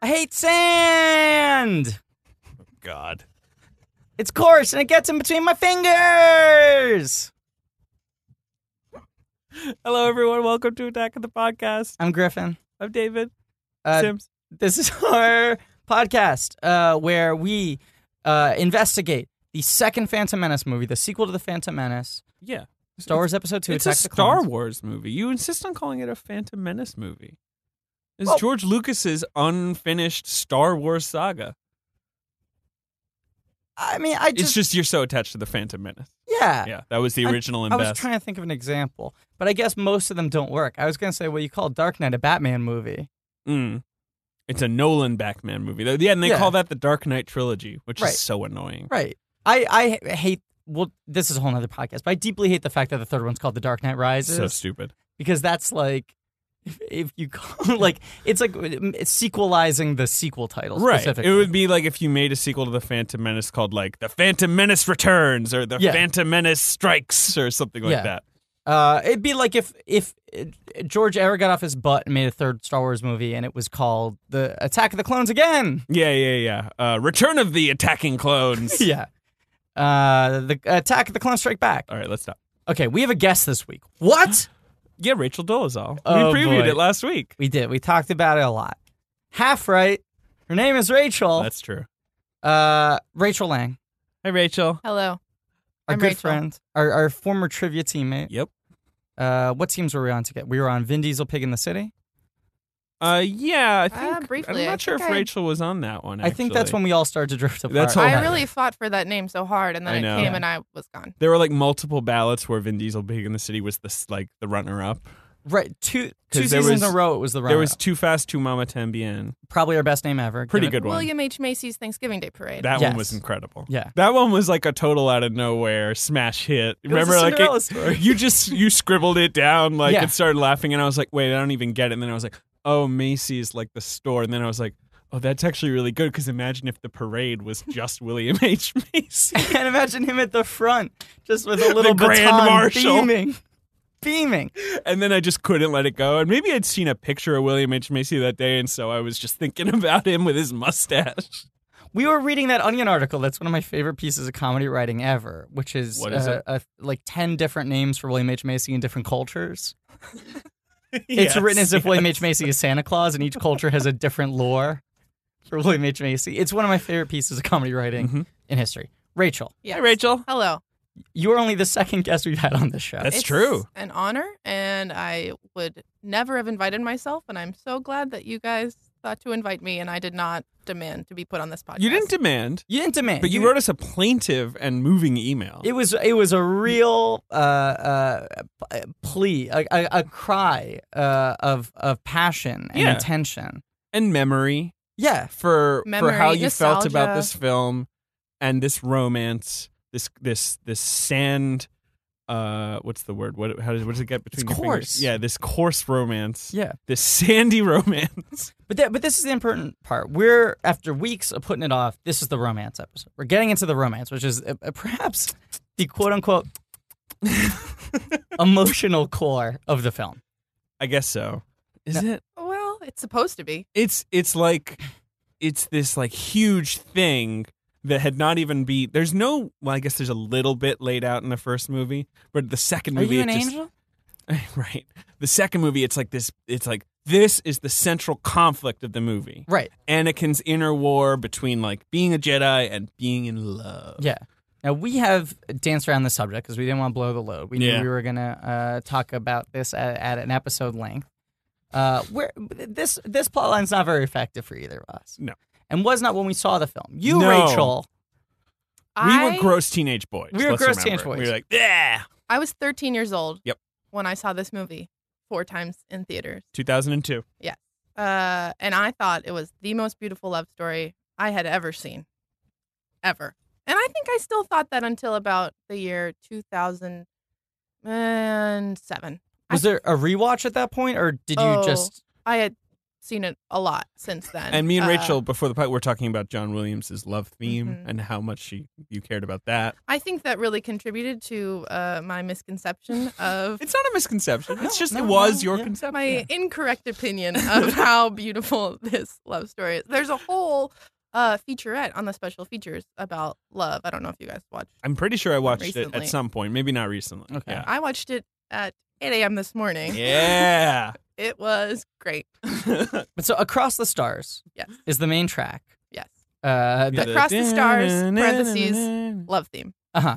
I hate sand. God. It's coarse and it gets in between my fingers. Hello, everyone. Welcome to Attack of the Podcast. I'm Griffin. I'm David Sims. This is our podcast where we investigate the second Phantom Menace movie, the sequel to the Phantom Menace. Yeah. Star Wars Episode 2, It's Attack a the Star Clones. Wars movie. You insist on calling it a Phantom Menace movie. It's Well- George Lucas's unfinished Star Wars saga. I mean, It's just you're so attached to the Phantom Menace. yeah. Yeah, that was the original and I was best. trying to think of an example, but I guess most of them don't work. I was going to say, well, you call Dark Knight a Batman movie. It's a Nolan Batman movie. Yeah, and they call that the Dark Knight trilogy, which Right. is so annoying. Right. I hate, well, this is a whole other podcast, but I deeply hate the fact that the third one's called The Dark Knight Rises. So stupid. Because that's like, if you call it's like sequelizing the sequel title Right. specifically. It would be like if you made a sequel to The Phantom Menace called like The Phantom Menace Returns or The Yeah. Phantom Menace Strikes or something like that. It'd be like if George ever got off his butt and made a third Star Wars movie and it was called The Attack of the Clones again. Yeah. Return of the Attacking Clones. Yeah. The Attack of the Clones Strike Back. All right, let's stop. Okay, we have a guest this week. What? Yeah, Rachel Dolezal. Oh, we previewed boy. it last week. We did. We talked about it a lot. Half right. Her name is Rachel. That's true. Rachel Lang. Hi, Rachel. Hello. Our I'm good Rachel. friend. Our former trivia teammate. Yep. What teams were we on together? We were on Vin Diesel, Pig in the City. Yeah, I think. Briefly, I'm I not sure if think I- Rachel was on that one. I think that's actually. when we all started to drift apart. That's how- I Okay. really fought for that name so hard, and I then know. it came Yeah. and I was gone. There were like multiple ballots where Vin Diesel, Pig in the City was the runner-up. Right. Two 'Cause there seasons was- in a row, it was the There runner. was Too Fast, Too Mama Tambien. Probably our best name ever. Pretty Give it- good one. William H. Macy's Thanksgiving Day Parade. That Yes. one was incredible. Yeah. That one was like a total out of nowhere smash hit. It was Remember, a like Cinderella story. you scribbled it down like Yeah. and started laughing, and I was like, wait, I don't even get it. And then I was like, oh, Macy's like the store, and then I was like, oh, that's actually really good because imagine if the parade was just William H. Macy. And imagine him at the front, just with a little Grand baton Marshal. beaming. And then I just couldn't let it go. And maybe I'd seen a picture of William H. Macy that day, and so I was just thinking about him with his mustache. We were reading that Onion article. That's one of my favorite pieces of comedy writing ever, which is, What is it? like 10 different names for William H. Macy in different cultures. It's Yes, written as if William yes. H. Macy is Santa Claus, and each culture has a different lore for William H. Macy. It's one of my favorite pieces of comedy writing Mhm. in history. Rachel, Yes. Hi, Rachel. Hello. you are only the second guest we've had on this show. That's It's true. an honor, and I would never have invited myself, and I'm so glad that you guys thought to invite me, and I did not demand to be put on this podcast. You didn't demand, You didn't demand. but you wrote us a plaintive and moving email. It was a real plea, a cry of passion and Yeah. intention. and memory. Yeah, for Memory, how you felt about nostalgia. this film and this romance, this sand. What's the word? What does it get between It's your coarse. fingers? Yeah, this coarse romance. yeah. This sandy romance. But this is the important part. We're after weeks of putting it off. This is the romance episode. We're getting into the romance, which is perhaps the quote unquote emotional core of the film. I guess so. Is No. it? Well, it's supposed to be. It's this like huge thing that had not even be. There's no. Well, I guess there's a little bit laid out in the first movie, but the second Are movie, you it an just, angel? right. The second movie, it's like this. It's like this is the central conflict of the movie. Right. Anakin's inner war between like being a Jedi and being in love. Yeah. Now, we have danced around the subject because we didn't want to blow the load. We knew Yeah. we were going to talk about this at an episode length. Where this plotline's not very effective for either of us. No. And was not when we saw the film. You, No. Rachel, We were gross teenage boys. We were let's gross remember. teenage boys. We were like, yeah. I was 13 years old. Yep. When I saw this movie 4 times in theaters. 2002. And I thought it was the most beautiful love story I had ever seen. Ever. And I think I still thought that until about the year 2007. was there a rewatch at that point, or did you just... I had seen it a lot since then. And me and Rachel, before the podcast, we're talking about John Williams' love theme Mhm. and how much you cared about that. I think that really contributed to my misconception of It's not a misconception. It's just no, it was no, your yeah. conception. my incorrect opinion of how beautiful this love story is. There's a whole featurette on the special features about love. I don't know if you guys watched. I'm pretty sure I watched it Recently. at some point. Maybe not recently. Okay. Yeah. I watched it at 8 a.m. this morning. Yeah. It was great. But so Across the Stars Yes. is the main track. Yes. Uh Across the Stars, parentheses, love theme.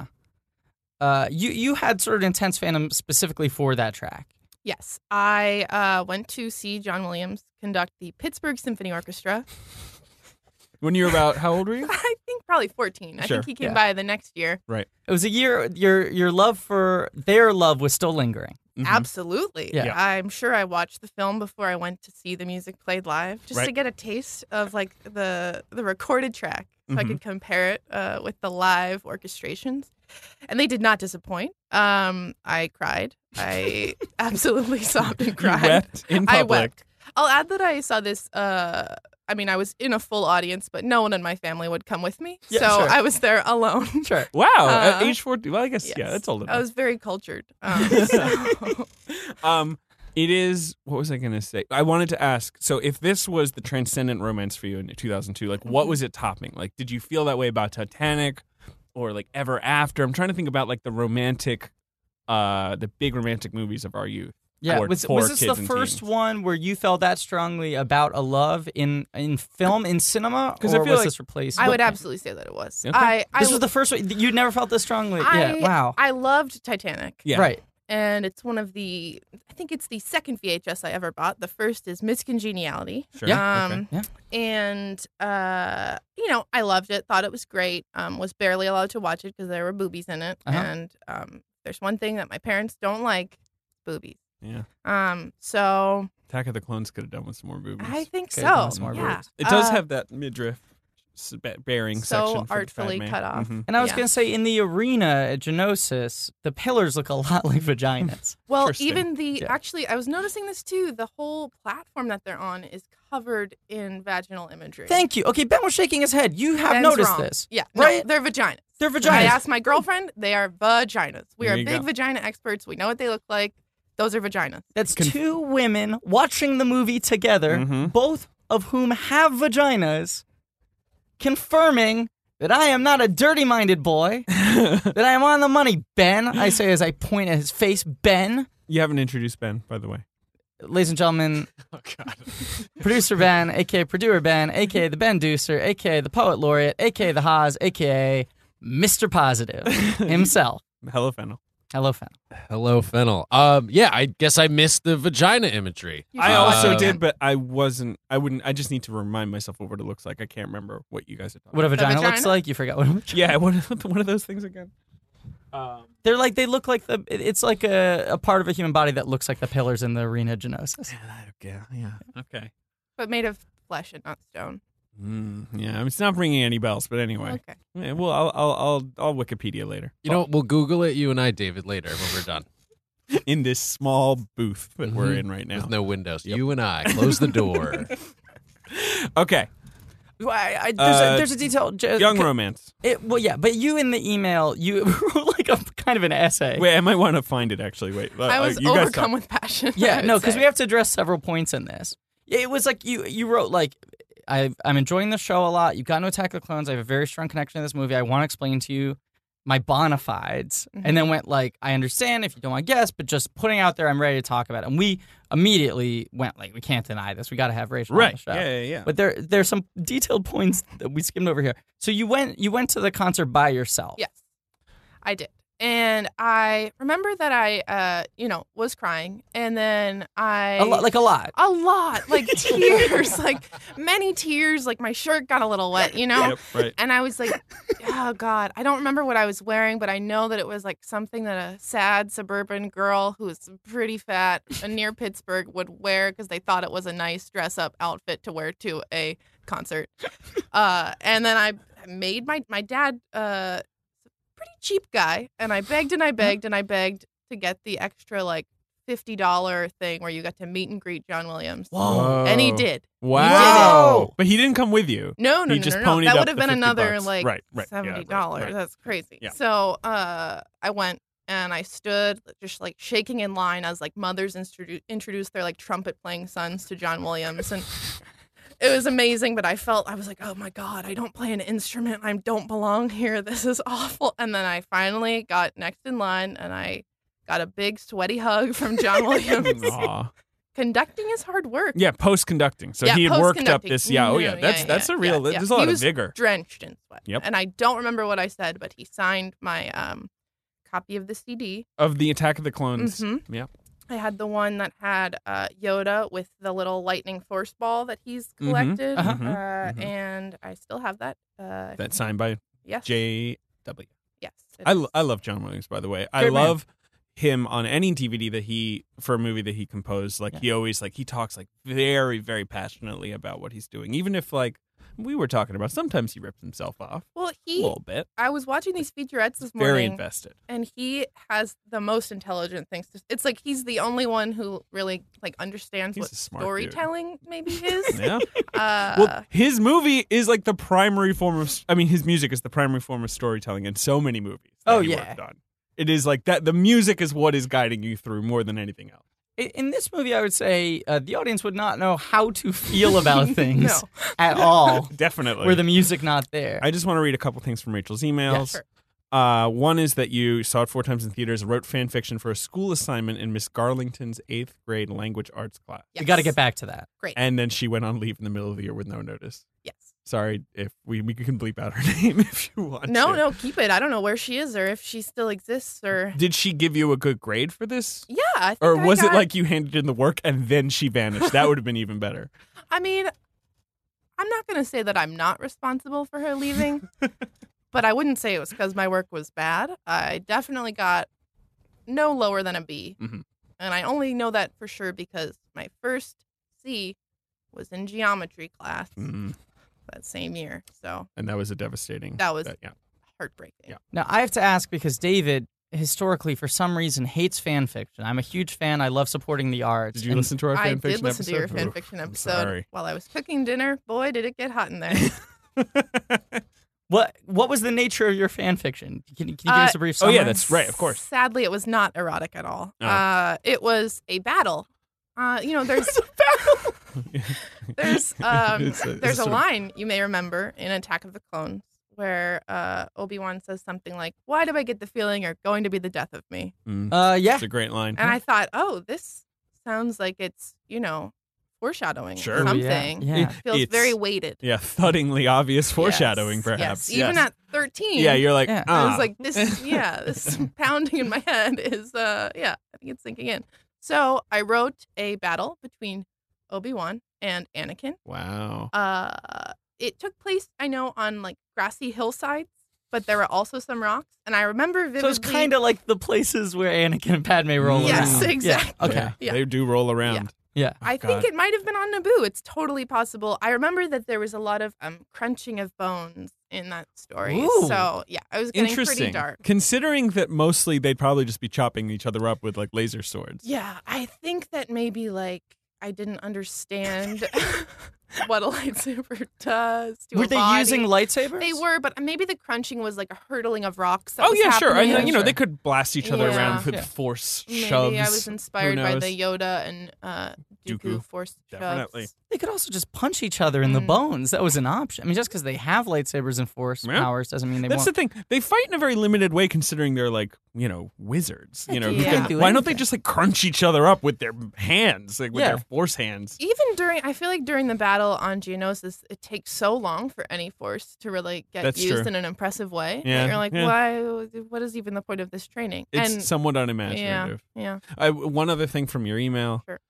huh. You had sort of intense fandom specifically for that track. Yes. I went to see John Williams conduct the Pittsburgh Symphony Orchestra. When you were about, how old were you? I think probably 14. I Sure. think he came Yeah. by the next year. It was a year. Your love for their love was still lingering. Mhm. Absolutely. Yeah. Yeah. I'm sure I watched the film before I went to see the music played live, just to Right. get a taste of like the recorded track, so I Mhm. could compare it with the live orchestrations. And they did not disappoint. I cried. I absolutely sobbed and You cried. wept in public. I wept. I'll add that I saw this. I mean, I was in a full audience, but no one in my family would come with me, Yeah, so sure. I was there alone. Sure. Wow. At Uh, age 14. Well, I guess, yeah, Yes. that's old enough. I was very cultured. So- It is, what was I going to say? I wanted to ask, so if this was the transcendent romance for you in 2002, like what was it topping? Like, did you feel that way about Titanic or like Ever After? I'm trying to think about like the romantic, the big romantic movies of our youth. Yeah. For Was this the kids and first teens. one where you felt that strongly about a love in film, in cinema? 'Cause I or feel was like- this replaced? I would absolutely say that it was. Okay. This was the first one. You never felt this strongly. Yeah. Wow. I loved Titanic. Yeah. Right. And it's one of the, I think it's the second VHS I ever bought. The first is Miss Congeniality. Sure. Yeah. Okay. Yeah. And, I loved it, thought it was great. Was barely allowed to watch it because there were boobies in it. Uh-huh. And there's one thing that my parents don't like, boobies. Yeah. So Attack of the Clones could have done with some more boobies. I think Could've done so. some more Yeah. boobs. It does Uh, have that midriff bearing so section. for artfully the fat cut man. off. Mhm. And I was Yeah. going to say, in the arena at Genosis, the pillars look a lot like vaginas. Well, Interesting. even the Yeah. actually, I was noticing this too. The whole platform that they're on is covered in vaginal imagery. Thank you. Okay, Ben was shaking his head. You have Ben's noticed wrong. this. Yeah, Right? No, they're vaginas. They're I vaginas. asked my girlfriend. They are vaginas. We There are you big go. vagina experts. We know what they look like. Those are vaginas. That's two women watching the movie together, Mhm. both of whom have vaginas, confirming that I am not a dirty-minded boy, that I am on the money, Ben. I say as I point at his face, Ben. You haven't introduced Ben, by the way. Ladies and gentlemen, Oh, God. producer Ben, a.k.a. producer Ben, a.k.a. the Ben Deucer, a.k.a. the Poet Laureate, a.k.a. the Haas, a.k.a. Mr. Positive himself. Hello, Fennel. Hello, Fennel. Hello, Fennel. Yeah, I guess I missed the vagina imagery. You I should watch also it again. did, but I wouldn't. I just need to remind myself of what it looks like. I can't remember what you guys are talking What a vagina, looks vagina? like? You forgot what a vagina. Yeah, what are those things again? They look like it's like a part of a human body that looks like the pillars in the arena of Genosis. Yeah. Okay. But made of flesh and not stone. Yeah, it's not ringing any bells, but anyway. Okay. Yeah, well, I'll Wikipedia later. You know, we'll Google it, you and I, David, later when we're done. In this small booth that we're Mhm. in right now. With no windows. You and I. Close the door. Okay, There's a detail. young romance. Well, yeah, but you in the email, you wrote like a kind of an essay. Wait, I might want to find it actually. Wait, I was you guys overcome talk. with passion. Yeah, I no, would because say. we have to address several points in this. It was like you wrote like, I'm enjoying the show a lot. You got into Attack of the Clones. I have a very strong connection to this movie. I want to explain to you my bona fides, and then went like, I understand if you don't want to guess, but just putting out there, I'm ready to talk about it. And we immediately went like, we can't deny this. We got to have Rachel on the Right. show. Yeah. But there's some detailed points that we skimmed over here. So you went to the concert by yourself. Yes, I did. And I remember that I, was crying. And then I... A lot. A lot. Like tears. Like many tears. Like my shirt got a little wet, Yep. Right. And I was like, oh, God. I don't remember what I was wearing, but I know that it was like something that a sad suburban girl who's pretty fat near Pittsburgh would wear because they thought it was a nice dress-up outfit to wear to a concert. And then I made my dad... pretty cheap guy, and I begged and I begged and I begged to get the extra like $50 thing where you got to meet and greet John Williams. Whoa. And he did. Wow. But he didn't come with you. No. He just That ponied would up have the been 50 another bucks. like Right. Yeah, $70. right. That's crazy. Yeah. So I went and I stood just like shaking in line as like mothers introduced their like trumpet playing sons to John Williams, and it was amazing. But I was like, oh my God, I don't play an instrument. I don't belong here. This is awful. And then I finally got next in line, and I got a big sweaty hug from John Williams. Aw. Conducting is hard work. Yeah, post-conducting. So Yeah, he had worked up post-conducting. this. No, That's a real. yeah. There's a lot He of was vigor. drenched in sweat. Yep. And I don't remember what I said, but he signed my copy of the CD. Of the Attack of the Clones. Mhm. Yeah. I had the one that had Yoda with the little lightning force ball that he's collected, mhm. and I still have that. That's signed by Yes. J.W. Yes. I love John Williams, by the way. I Great man. love him on any DVD that for a movie that he composed. Like he always he talks like very, very passionately about what he's doing. Even if like we were talking about, sometimes he rips himself off Well, a little bit. I was watching these featurettes this Very morning, invested. and he has the most intelligent things. It's like he's the only one who really like understands He's what a smart storytelling maybe is. Yeah. Uh, Well, his movie is like the primary form of. I mean, his music is the primary form of storytelling in so many movies. That he worked on. It is like that. The music is what is guiding you through more than anything else. In this movie, I would say the audience would not know how to feel about things No. at all Definitely. were the music not there. I just want to read a couple things from Rachel's emails. sure. One is that you saw it 4 times in theaters, wrote fan fiction for a school assignment in Miss Garlington's 8th grade language arts class. Yes. We got to get back to that. Great. And then she went on leave in the middle of the year with no notice. Yes. Sorry if we can bleep out her name if you want No, to. no, keep it. I don't know where she is or if she still exists or. Did she give you a good grade for this? Yeah, I think Or I was it got- like you handed in the work and then she vanished? That would have been even better. I mean, I'm not going to say that I'm not responsible for her leaving, but I wouldn't say it was because my work was bad. I definitely got no lower than a B. Mhm. And I only know that for sure because my first C was in geometry class that same year. So And that was a devastating. That was- yeah. heartbreaking. Yeah. Now, I have to ask because David, historically, for some reason, hates fan fiction. I'm a huge fan. I love supporting the arts. Did you And listen to our I fan did fiction listen episode? to your fan Oof, fiction I'm episode sorry. while I was cooking dinner. Boy, did it get hot in there. What was the nature of your fan fiction? Can you give us a brief Oh, summary? yeah, that's right, of course. Sadly, it was not erotic at all. Oh. It was a battle. There's there's It's a there's a sort of- line you may remember in Attack of the Clones where Obi-Wan says something like, "Why do I get the feeling you're going to be the death of me?" Yeah. It's a great line. And I thought, oh, this sounds like it's foreshadowing Sure. or Oh, something. yeah. It feels It's- very weighted. Yeah, thuddingly obvious foreshadowing, Yes, perhaps. Yes. Even at 13. Yeah, you're like, Yeah. I was like, this pounding in my head is, I think it's sinking in. So I wrote a battle between Obi-Wan and Anakin. wow. It took place, I know, on like grassy hillsides, but there were also some rocks. And I remember vividly. So it's kind of like the places where Anakin and Padme roll Yes, around. exactly. Yeah. Okay. Yeah. They do roll around. Yeah. I think it might have been on Naboo. It's totally possible. I remember that there was a lot of crunching of bones in that story. Ooh. So yeah, I was getting pretty Interesting. dark. Considering that mostly they'd probably just be chopping each other up with like laser swords. Yeah, I think that maybe like I didn't understand what a lightsaber does to Were a they body. using lightsabers? They were, but maybe the crunching was like a hurtling of rocks. That Oh was yeah, sure. I happening. know, Sure. they could blast each other Yeah. around with Yeah. force Maybe shoves. I was inspired Who by knows? the Yoda and Dooku Dooku. force Definitely. shoves. They could also just punch each other in the Mm. bones. That was an option. I mean, just because they have lightsabers and force Yeah. powers doesn't mean they That's won't. the thing. They fight in a very limited way, considering they're like wizards. Who Yeah. can- Can't do why don't they anything. just like crunch each other up with their hands, like with Yeah. their force hands? Even I feel like during the battle on Geonosis, it takes so long for any force to really get That's used true. in an impressive way. Yeah, And you're like, yeah. why? What is even the point of this training? It's and somewhat unimaginative. yeah. One other thing from your email. Sure.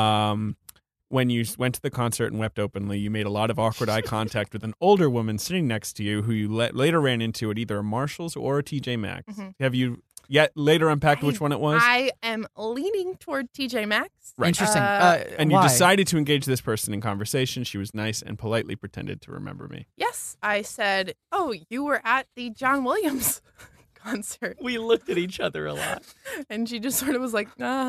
When you went to the concert and wept openly, you made a lot of awkward eye contact with an older woman sitting next to you who you later ran into at either a Marshall's or a TJ Maxx. Mhm. Have you yet later unpacked which one it was? I am leaning toward TJ Maxx. Right. Interesting. And you why? decided to engage this person in conversation. She was nice and politely pretended to remember me. Yes, I said, "Oh, you were at the John Williams concert. We looked at each other a lot. And she just sort of was like,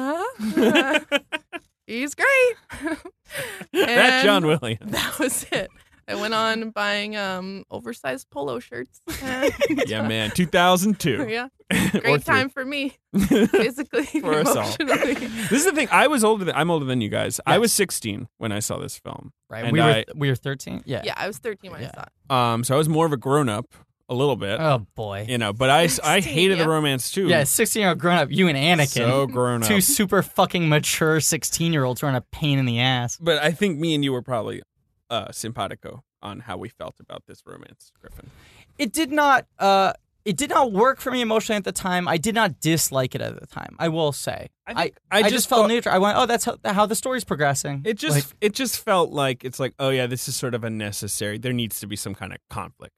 he's great. That And John Williams. That was it. I went on buying oversized polo shirts. And, Yeah, man. 2002. yeah. Or Great three. time for me, physically, For us all. emotionally. This is the thing. I'm older than you guys. I was 16 when I saw this film. Right. And We were 13. Yeah. Yeah, I was 13 when I Yeah. saw it. So I was more of a grown up, a little bit. Oh boy. You know, but I 16, hated the yeah. romance too. Yeah, 16-year-old grown up. You and Anakin. So grown up. Two super fucking mature 16-year-olds who are in a pain in the ass. But I think me and you were probably simpatico on how we felt about this romance, Griffin. It did not work for me emotionally at the time. I did not dislike it at the time. I will say. I I just just felt thought- neutral. I went, oh, that's how the story's progressing. It just Like, it just felt like it's like, oh yeah, this is sort of unnecessary. There needs to be some kind of conflict.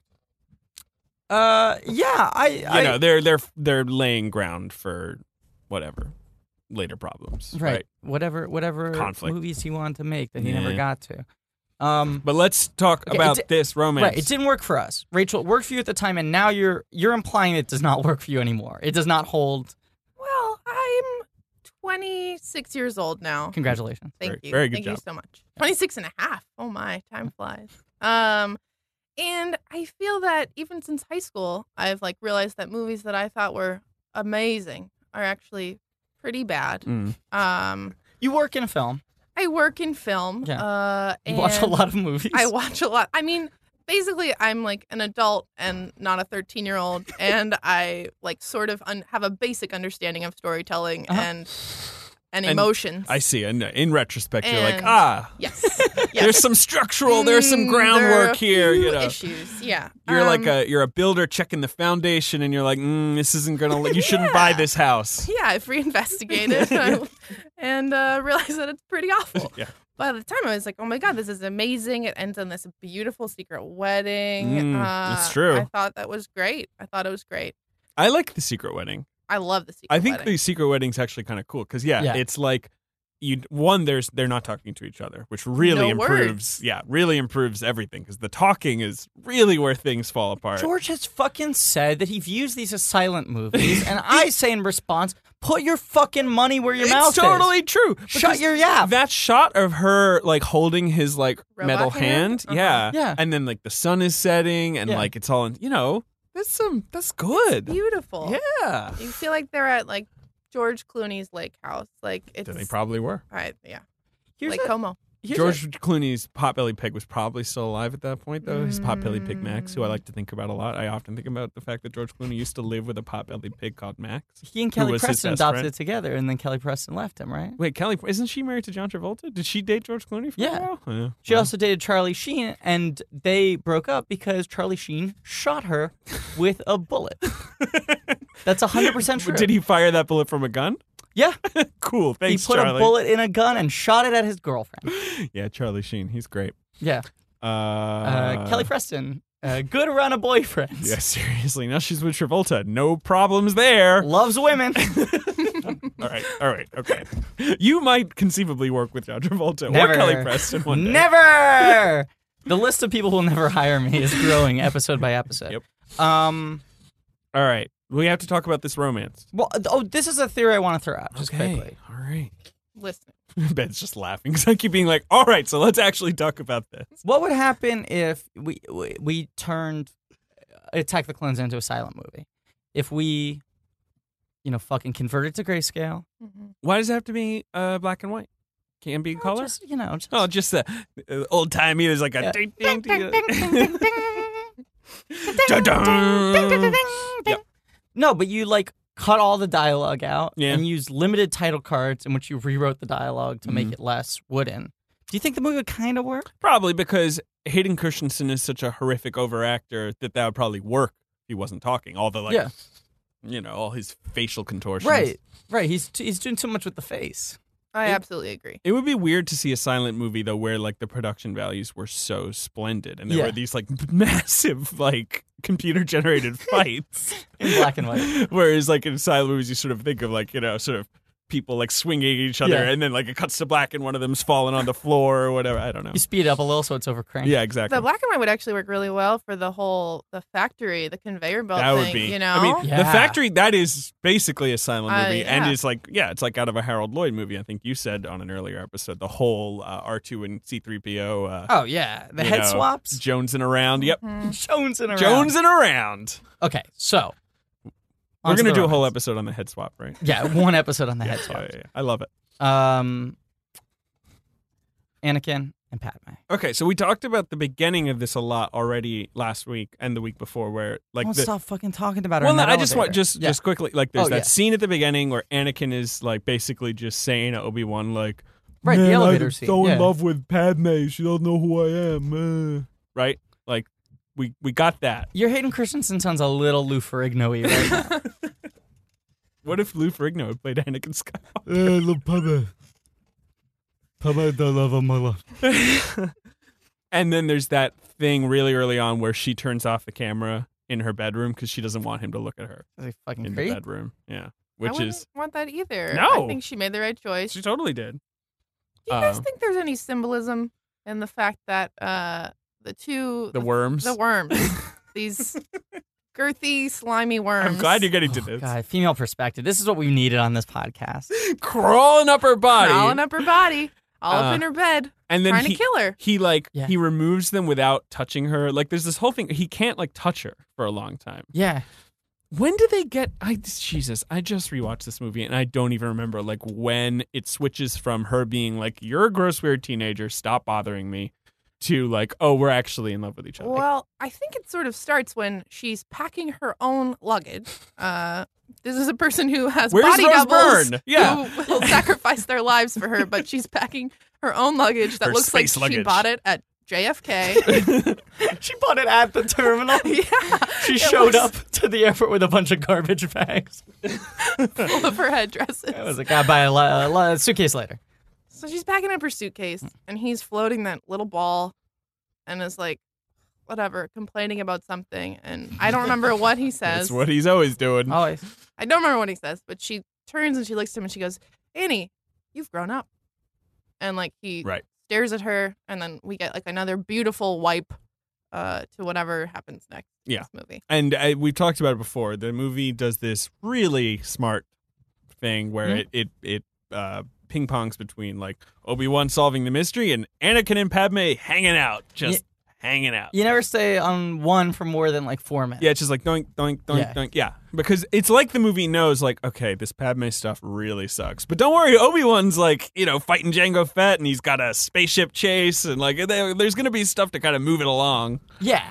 yeah. You know, they're laying ground for whatever later problems. right. Whatever Conflict. movies he wanted to make that he never Yeah. got to. But let's talk Okay, about it this romance. Right, it didn't work for us. Rachel, it worked for you at the time, and now you're implying it does not work for you anymore. It does not hold. Well, I'm 26 years old now. Congratulations. Thank Very- you. very good Thank job. you so much. 26 and a half. Oh my, time flies. And I feel that even since high school, I've like realized that movies that I thought were amazing are actually pretty bad. Mm. You work in film. I work in film. You And watch a lot of movies. I watch a lot. I mean, basically, I'm like an adult and not a 13-year-old, and I like sort of have a basic understanding of storytelling and And emotions. I see. And in retrospect, you're like, And- Yes. Yes. there's some structural, there's some There are groundwork a here. few You know, issues. Yeah. you're a builder checking the foundation, and you're like, this isn't gonna. You shouldn't buy this house. Yeah, I've reinvestigated and realized that it's pretty awful. Yeah. By the time I was like, oh my God, this is amazing. It ends on this beautiful secret wedding. That's true. I thought that was great. I thought it was great. I like the secret wedding. I love the secret I think wedding. the secret wedding's actually kind of cool because Yeah. it's like they're not talking to each other, which really No improves. words. Yeah, really improves everything because the talking is really where things fall apart. George has fucking said that he views these as silent movies, and I say in response, put your fucking money where your mouth It's totally true. Shut Because your yap. That shot of her like holding his like Robot metal hand? hand, yeah, Yeah. and then like the sun is setting, and Yeah. like it's all, that's good. Beautiful. Yeah, You feel like they're at like George Clooney's lake house. Like it's they probably were. yeah. Here's Lake a- Como. here's George Clooney's Potbelly Pig was probably still alive at that point, though. His Potbelly Pig Max, who I like to think about a lot. I often think about the fact that George Clooney used to live with a Potbelly Pig called Max. He and who Kelly was his Preston best adopted friend. it together, and then Kelly Preston left him, right? Wait, Kelly, isn't she married to John Travolta? Did she date George Clooney for Yeah. a while? Yeah. She Wow. also dated Charlie Sheen, and they broke up because Charlie Sheen shot her with a bullet. That's 100% true. Did he fire that bullet from a gun? Yeah. Cool. Thanks, he put Charlie. a bullet in a gun and shot it at his girlfriend. Yeah, Charlie Sheen. He's great. Yeah. Kelly Preston, good run of boyfriends. Yeah, seriously. Now she's with Travolta. No problems there. Loves women. All right, okay. You might conceivably work with John Travolta Never. or Kelly Preston one day. Never. The list of people who will never hire me is growing episode by episode. Yep. Um. All right. We have to talk about this romance. Well, this is a theory I want to throw out just quickly. All right. Listen. Ben's just laughing because I keep being like, all right, so let's actually talk about this. What would happen if we turned Attack of the Clones into a silent movie? If we, fucking converted to grayscale? Why does it have to be black and white? Can't be in color? Just, just Oh, just the old timey. There's like a Yeah. ding, ding, ding. Dun-dun. Yep. No, but you cut all the dialogue out Yeah. and use limited title cards in which you rewrote the dialogue to Mm-hmm. make it less wooden. Do you think the movie would kind of work? Probably because Hayden Christensen is such a horrific overactor that would probably work if he wasn't talking. All the all his facial contortions. Right. He's doing too much with the face. I absolutely agree. It would be weird to see a silent movie though, where the production values were so splendid and there Yeah. were these massive computer generated fights In black and white. Whereas in silent movies, you sort of think of sort of people like swinging at each other, Yeah. and then like it cuts to black and one of them's falling on the floor or whatever. I don't know. You speed it up a little so it's overcranked. Yeah, exactly. The black and white would actually work really well for the factory, the conveyor belt That thing. would be. You know, I mean, Yeah. The Factory, that is basically a silent movie, and yeah. is like, it's like out of a Harold Lloyd movie. I think you said on an earlier episode the whole R2 and C3PO. Oh yeah, the you head know, swaps. Jonesing around. Yep, Jonesing around. Jonesing around. Okay, so We're onto gonna the do a whole romance. episode on the head swap, right? Yeah, one episode on the head Yeah, swaps. yeah. I love it. Anakin and Padme. Okay, so we talked about the beginning of this a lot already last week and the week before, where like Don't the. stop fucking talking about her. Well, in no, that I just want elevator. just quickly, like there's Oh, that yeah. scene at the beginning where Anakin is like basically just saying to Obi-Wan like, Right, the elevator scene. Yeah. with Padme. She don't know who I am. Right? Like we got that. Your Hayden Christensen sounds a little Lou Ferrigno-y right now. What if Lou Ferrigno had played Anakin Skywalker? I love Padme. Padme, the love of my life. And then there's that thing really early on where she turns off the camera in her bedroom because she doesn't want him to look at her Is he fucking in creep? the bedroom. Yeah, I which wouldn't is want that either. No. I think she made the right choice. she totally did. Do you guys Uh, think there's any symbolism in the fact that The worms. the worms, these girthy, slimy worms? I'm glad you're getting to Oh, this. God, female perspective. This is what we needed on this podcast. Crawling up her body, crawling up her body, all up Uh, in her bed, and then trying he, to kill her. he like Yeah. he removes them without touching her. Like there's this whole thing. He can't like touch her for a long time. Yeah. When do they get? Jesus! I just rewatched this movie and I don't even remember like when it switches from her being like, "You're a gross, weird teenager. Stop bothering me," to like, "Oh, we're actually in love with each other." Well, I think it sort of starts when she's packing her own luggage. This is a person who has Where's body Rose doubles Byrne? Yeah. who will sacrifice their lives for her, but she's packing her own luggage that Her looks like space she luggage. bought it at JFK. She bought it at the terminal. Yeah. She It showed looks up to the airport with a bunch of garbage bags. full of her headdresses. I was like, I buy a suitcase later. So she's packing up her suitcase, and he's floating that little ball, and is like, whatever, complaining about something, and I don't remember what he says. That's what he's always doing. Always. I don't remember what he says, but she turns and she looks at him and she goes, "Annie, you've grown up," and like he Right. stares at her, and then we get like another beautiful wipe to whatever happens next. Yeah. In this movie. And we've talked about it before. The movie does this really smart thing where it ping pongs between like Obi-Wan solving the mystery and Anakin and Padme hanging out, just hanging out. You never stay on one for more than like 4 minutes. Yeah, it's just like doink, doink, doink, Yeah. doink. Yeah, because it's like the movie knows, like, okay, this Padme stuff really sucks. But don't worry, Obi-Wan's like, fighting Jango Fett, and he's got a spaceship chase, and like, there's going to be stuff to kind of move it along. Yeah.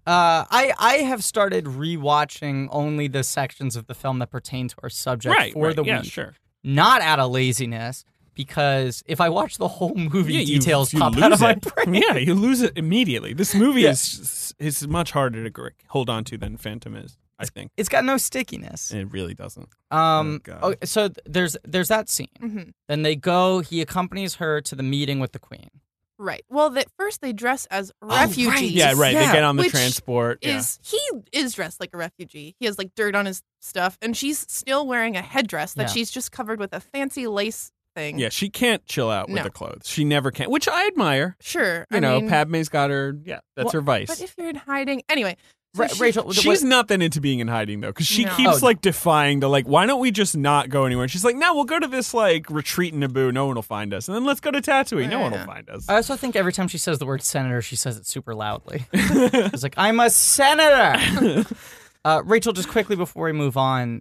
I have started rewatching only the sections of the film that pertain to our subject for the yeah, week. sure. Not out of laziness, because if I watch the whole movie, Yeah, details you pop lose out of my it. brain. Yeah, you lose it immediately. This movie Yeah. is much harder to hold on to than Phantom is, I think. It's got no stickiness. It really doesn't. God. God. So there's that scene. Mm-hmm. Then they go. He accompanies her to the meeting with the queen. Right. Well, first they dress as refugees. right. Yeah, right. Yeah, They get on the which transport. Yeah. He is dressed like a refugee. He has like dirt on his stuff, and she's still wearing a headdress that Yeah. she's just covered with a fancy lace thing. Yeah, she can't chill out with No. the clothes. She never can, which I admire. Sure. You I know, mean, Padme's got her. Yeah, that's Well, her vice. but if you're in hiding, anyway. So Rachel, She's not that into being in hiding though, because she No. keeps Oh. like defying the like. Why don't we just not go anywhere? And she's like, no, we'll go to this like retreat in Naboo. No one will find us, and then let's go to Tatooine. No one will Yeah. find us. I also think every time she says the word senator, she says it super loudly. It's like, I'm a senator. Rachel, just quickly before we move on,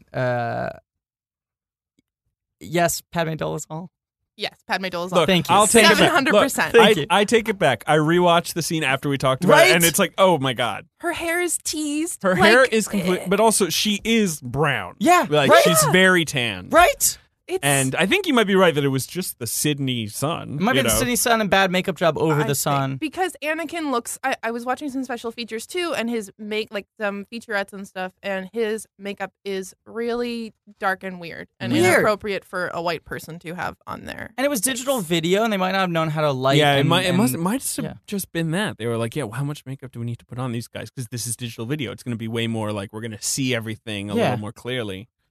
yes, Padme Dolezal. Yes, Padme Dolezal. Look, Thank you. I'll take it back. 700%. Look, Thank you. I take it back. I rewatched the scene after we talked about Right? it, and it's like, oh my god, Her hair is teased. her like, hair is complete, but also she is brown. Yeah, like right. she's very tan. Right? It's, And I think you might be right that it was just the Sydney sun. It might be you the know? Sydney sun and bad makeup job over I the think- sun. because Anakin looks. I was watching some special features too, and his some featurettes and stuff, and his makeup is really dark and weird and Weird. inappropriate for a white person to have on there. And it was digital video, and they might not have known how to light. Yeah, and, it might have yeah. just been that. They were like, yeah, well, how much makeup do we need to put on these guys? Because this is digital video. It's going to be way more like we're going to see everything a Yeah. little more clearly.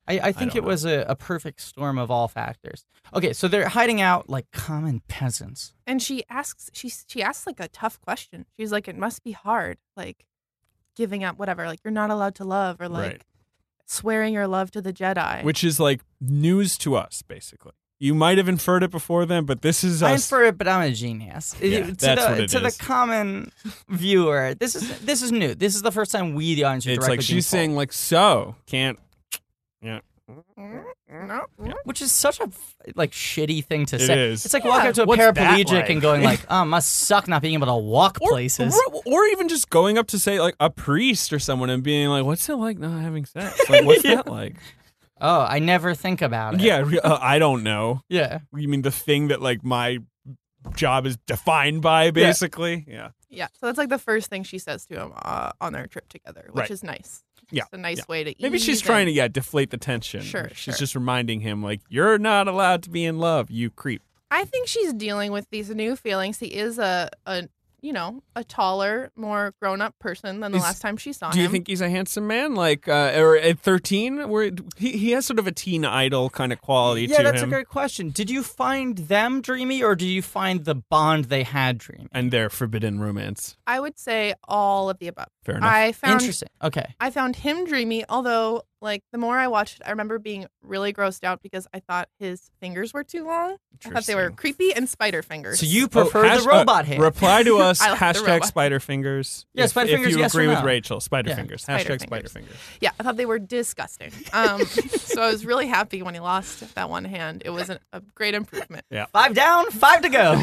I think don't it was a perfect storm of all factors. Okay, so they're hiding out like common peasants. And she asks like a tough question. She's like, it must be hard, like giving up whatever, like you're not allowed to love, or like Right. swearing your love to the Jedi. Which is like news to us, basically. You might have inferred it before then, but this is us. I infer it, but I'm a genius. Yeah, that's what it to the is. common viewer, this is new. This is the first time we, the audience, are It's directly like being she's saying, told. like, so can't. Yeah, No. Which is such a like shitty thing to It say. is. It's like Yeah. walking up to a What's that paraplegic like? and going like, "Oh, must suck not being able to walk places." or even just going up to say like a priest or someone and being like, "What's it like not having sex? Like, what's that like?" Oh, I never think about it. Yeah, I don't know. Yeah. You mean the thing that like my job is defined by, basically? Yeah. Yeah. So that's like the first thing she says to him on their trip together, which Right. is nice. Yeah, It's a nice yeah. way to Maybe ease she's in. trying to deflate the tension. Sure, She's sure. just reminding him like, "You're not allowed to be in love, you creep." I think she's dealing with these new feelings. He is a taller, more grown up person than the Is- last time she saw him. Do you think he's a handsome man? Like, or at 13, where he has sort of a teen idol kind of quality Yeah, to that's him, a great question. Did you find them dreamy, or do you find the bond they had dreamy? and their forbidden romance. I would say all of the above. Fair enough. I found Interesting. Okay. I found him dreamy, although like the more I watched it, I remember being really grossed out because I thought his fingers were too long. I thought they were Interesting. creepy and spider fingers. So you prefer hash- the robot hand? Reply to us, I like the hashtag robot. Spiderfingers. Yeah, Spiderfingers, If you yes or agree with no? Rachel, Spiderfingers. Yeah. Hashtag Spiderfingers. Spiderfingers. Yeah, I thought they were disgusting. So I was really happy when he lost that one hand. It was a great improvement. 5 down, 5 to go.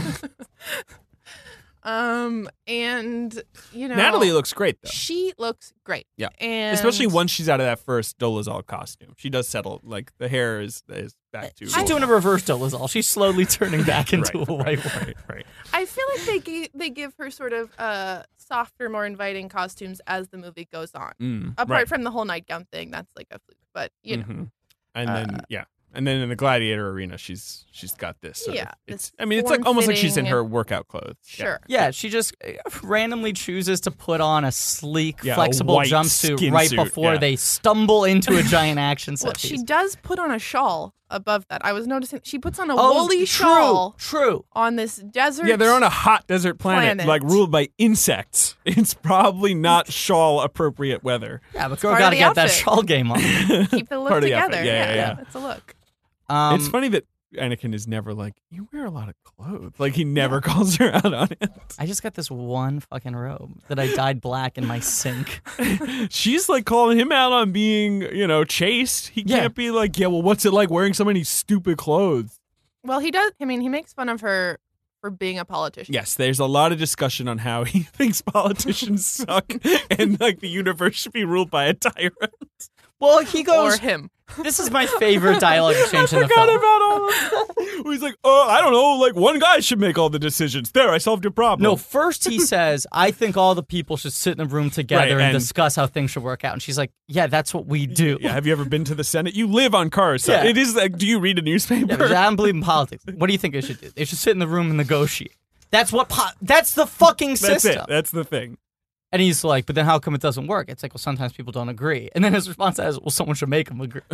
And you know, Natalie looks great, though. she looks great. Yeah. And Especially once she's out of that first Dolezal costume. She does settle. Like, the hair is back to... She's doing a reverse Dolezal. She's slowly turning back into Right, a white one. Right. I feel like they give her sort of softer, more inviting costumes as the movie goes on. Apart right. from the whole nightgown thing, that's like a fluke. But you know, Mhm. And then, And then in the gladiator arena, she's got this. Sort Yeah, of, it's. this I mean, it's like almost like she's in form-fitting- her workout clothes. sure. Yeah, she just randomly chooses to put on a sleek, Yeah, a flexible white jumpsuit skin right suit, before yeah. they stumble into a giant action set Well, piece. she does put on a shawl above that. I was noticing she puts on a Oh, woolly true, shawl True. on this desert. Yeah, they're on a hot desert planet, like ruled by insects. It's probably not shawl appropriate weather. Yeah, but girl part of got to the get that outfit. shawl game on. keep the look Part of the outfit. together. Yeah. It's a look. It's funny that Anakin is never like, you wear a lot of clothes. Like, he never calls her out on it. I just got this one fucking robe that I dyed black in my sink. She's like calling him out on being, chaste. He Yeah. can't be like, yeah, well, what's it like wearing so many stupid clothes? Well, he does. I mean, he makes fun of her for being a politician. Yes, there's a lot of discussion on how he thinks politicians suck and like the universe should be ruled by a tyrant. Well, he goes, Or him. this is my favorite dialogue exchange in the Forgot film. about all of that. He's like, I don't know, like one guy should make all the decisions. There, I solved your problem. No, first he says, I think all the people should sit in a room together Right, and and- discuss how things should work out. And she's like, yeah, that's what we do. Yeah, have you ever been to the Senate? You live on Coruscant. Yeah. It is like, do you read a newspaper? Yeah, but I don't believe in politics. What do you think they should do? They should sit in the room and negotiate. That's what that's the fucking That's system. it. That's the thing. And he's like, but then how come it doesn't work? It's like, well, sometimes people don't agree. And then his response is, well, someone should make them agree.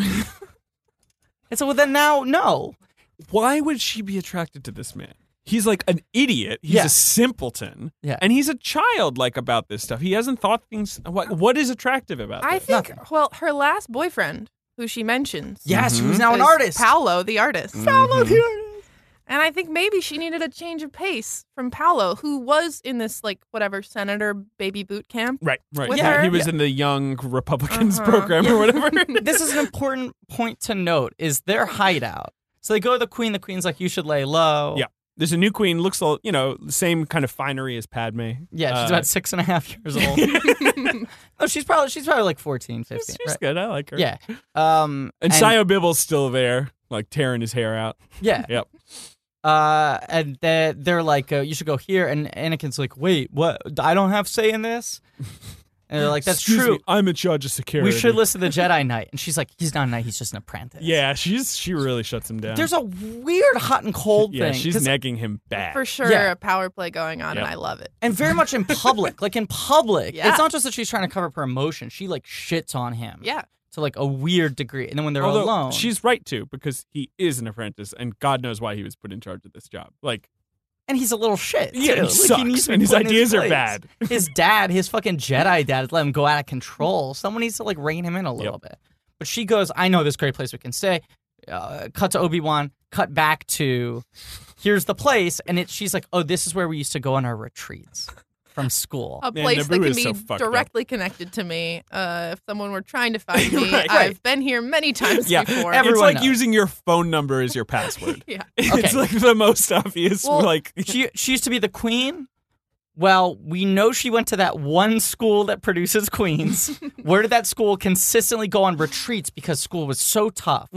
And so, well, then now, no. Why would she be attracted to this man? He's like an idiot. He's Yeah. a simpleton. Yeah. And he's a child like about this stuff. He hasn't thought things. What is attractive about I this? think. Nothing. Well, her last boyfriend, who she mentions, Yes, who's now an is artist. Paolo, the artist. Paolo the artist. And I think maybe she needed a change of pace from Paolo, who was in this like whatever senator baby boot camp. Right. With Yeah, her? he was in the Young Republicans Uh-huh. program or whatever. This is an important point to note, is their hideout. So they go to the queen. The queen's like, you should lay low. Yeah. There's a new queen. Looks, the same kind of finery as Padme. Yeah, she's about 6.5 years old. Oh, she's probably like 14, 15. She's right? good. I like her. Yeah. And Sio Bibble's still there, like tearing his hair out. Yeah. Yep. And they're like, you should go here. And Anakin's like, wait, what? I don't have say in this? And they're like, that's Excuse true. me, I'm in charge of security. We should listen to the Jedi Knight. And she's like, he's not a knight, he's just an apprentice. Yeah, she really shuts him down. There's a weird hot and cold yeah, thing. she's 'cause- negging him bad. For sure, Yeah. a power play going on, Yep. and I love it. and very much in public. Like in public. Yeah. It's not just that she's trying to cover up her emotion. She like shits on him. Yeah. to like a weird degree. And then when they're Although alone, she's right too, because he is an apprentice, and God knows why he was put in charge of this job. Like, and he's a little shit. yeah, too. he Like, sucks, needs to be and his put in ideas are place. bad. His dad, his fucking Jedi dad, let him go out of control. Someone needs to like rein him in a little bit. But she goes, I know this great place we can stay. Cut to Obi-Wan. Cut back to, here's the place, and she's like, oh, this is where we used to go on our retreats from school. A Man, place that Naboo can is be so fucked up. directly connected to me. If someone were trying to find me, Right. I've been here many times Yeah, before. Everyone it's like knows. using your phone number as your password. Yeah. It's Okay. like the most obvious. Well, like, She used to be the queen. Well, we know she went to that one school that produces queens. Where did that school consistently go on retreats because school was so tough?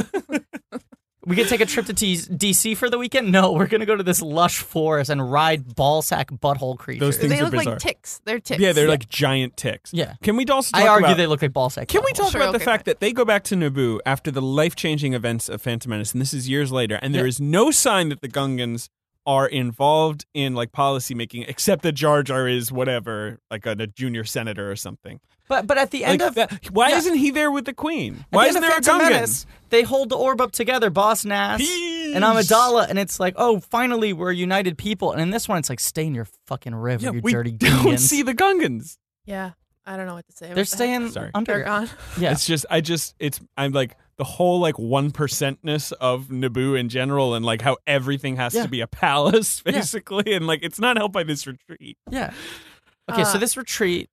We could take a trip to DC for the weekend? No, we're going to go to this lush forest and ride ballsack butthole creatures. Those things They are look bizarre. like ticks. They're ticks. yeah, they're like giant ticks. Yeah. Can we also talk I argue about? they look like ballsack Can we buttholes. talk Sure, about the okay, fact fine. that they go back to Naboo after the life-changing events of Phantom Menace, and this is years later, and there is no sign that the Gungans are involved in like policy making, except that Jar Jar is whatever, like a junior senator or something. But at the end Like of that, why yeah. isn't he there with the Queen? At Why the isn't end there of a Phantom Gungan? Menace, they hold the orb up together, Boss Nass Peace. and Amidala, and it's like, oh, finally we're a united people. And in this one, it's like, stay in your fucking river, Yeah, you we dirty don't Gungans. see the Gungans. Yeah. I don't know what to say. They're about that. staying Sorry. under. They're gone. Yeah. I'm like the whole like 1%ness of Naboo in general, and like how everything has Yeah. to be a palace Yeah. basically, and like it's not helped by this retreat. Yeah. Okay, so Uh, this retreat,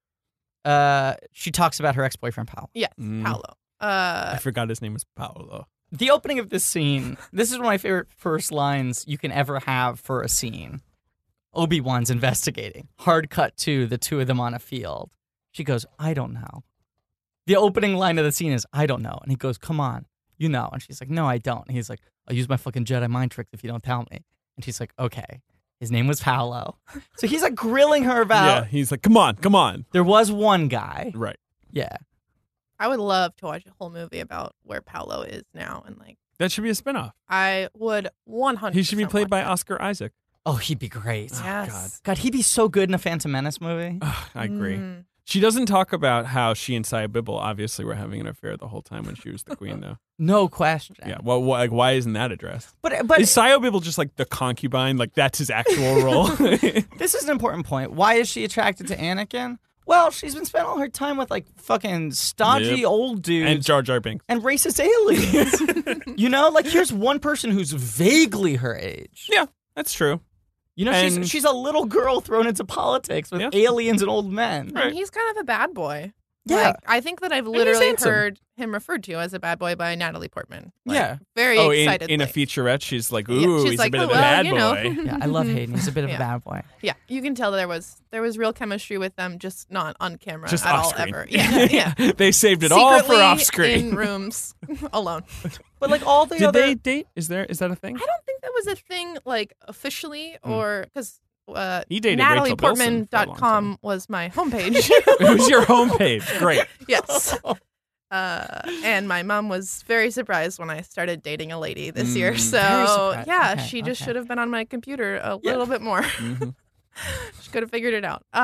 she talks about her ex-boyfriend, Paolo. Yes, Mm. Paolo. I forgot his name was Paolo. The opening of this scene, this is one of my favorite first lines you can ever have for a scene. Obi-Wan's investigating. Hard cut to the two of them on a field. She goes, I don't know. The opening line of the scene is, I don't know. And he goes, come on, you know. And she's like, no, I don't. And he's like, I'll use my fucking Jedi mind tricks if you don't tell me. And she's like, okay. His name was Paolo. So he's like grilling her about, Yeah, he's like, come on. there was one guy. Right. Yeah. I would love to watch a whole movie about where Paolo is now, and like That should be a spinoff. I would 100%. He should be played watch by that. Oscar Isaac. Oh, he'd be great. Yes. God, he'd be so good in a Phantom Menace movie. Ugh, I agree. Mm. She doesn't talk about how she and Sia Bibble obviously were having an affair the whole time when she was the queen, though. No question. Yeah. Well, like, why isn't that addressed? But Is Sia Bibble just like the concubine? Like that's his actual role? this is an important point. Why is she attracted to Anakin? Well, she's been spending all her time with like fucking stodgy Yep. old dudes and Jar Jar Binks. and racist aliens. You know, like here's one person who's vaguely her age. Yeah, that's true. You know, And- she's a little girl thrown into politics with Yeah. aliens and old men. Right. And he's kind of a bad boy. Yeah. Like, I think that I've he's literally handsome. heard him referred to as a bad boy by Natalie Portman. Like, Yeah. Very Oh, excited. in a featurette, she's like, Yeah, ooh, she's he's like, a bit "Oh, of a well, bad you know." boy. Yeah, I love Hayden. He's a bit of a Yeah. bad boy. Yeah, you can tell there was real chemistry with them, just not on camera Just at off all screen. ever. Yeah, yeah. They saved it all for Secretly off screen. in rooms alone. But like all the Did other they date? Is that a thing? I don't think that was a thing, like officially, or because He dated Rachel Bilson for a long NataliePortman was my homepage. It was your homepage. Great. Yes. And my mom was very surprised when I started dating a lady this year. Very So surprised. yeah, Okay, she just okay. should have been on my computer a Yeah. little bit more. Mhm. She could have figured it out.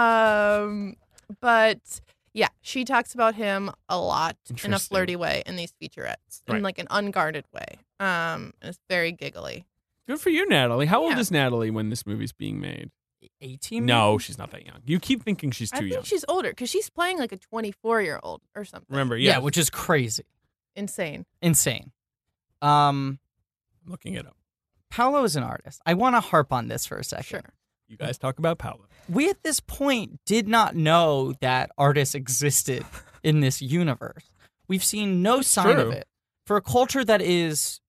But yeah, she talks about him a lot in a Interesting. flirty way in these featurettes, Right. in like an unguarded way. And it's very giggly. Good for you, Natalie. How old Yeah. is Natalie when this movie's being made? 18? No, she's not that young. You keep thinking she's I too think young. she's older because she's playing like a 24-year-old or something. Remember, Yeah, yeah, which is crazy. Insane. Insane. looking it up. Paolo is an artist. I want to harp on this for a second. Sure. You guys talk about Paolo. We at this point did not know that artists existed in this universe. We've seen no sign of True. it. For a culture that is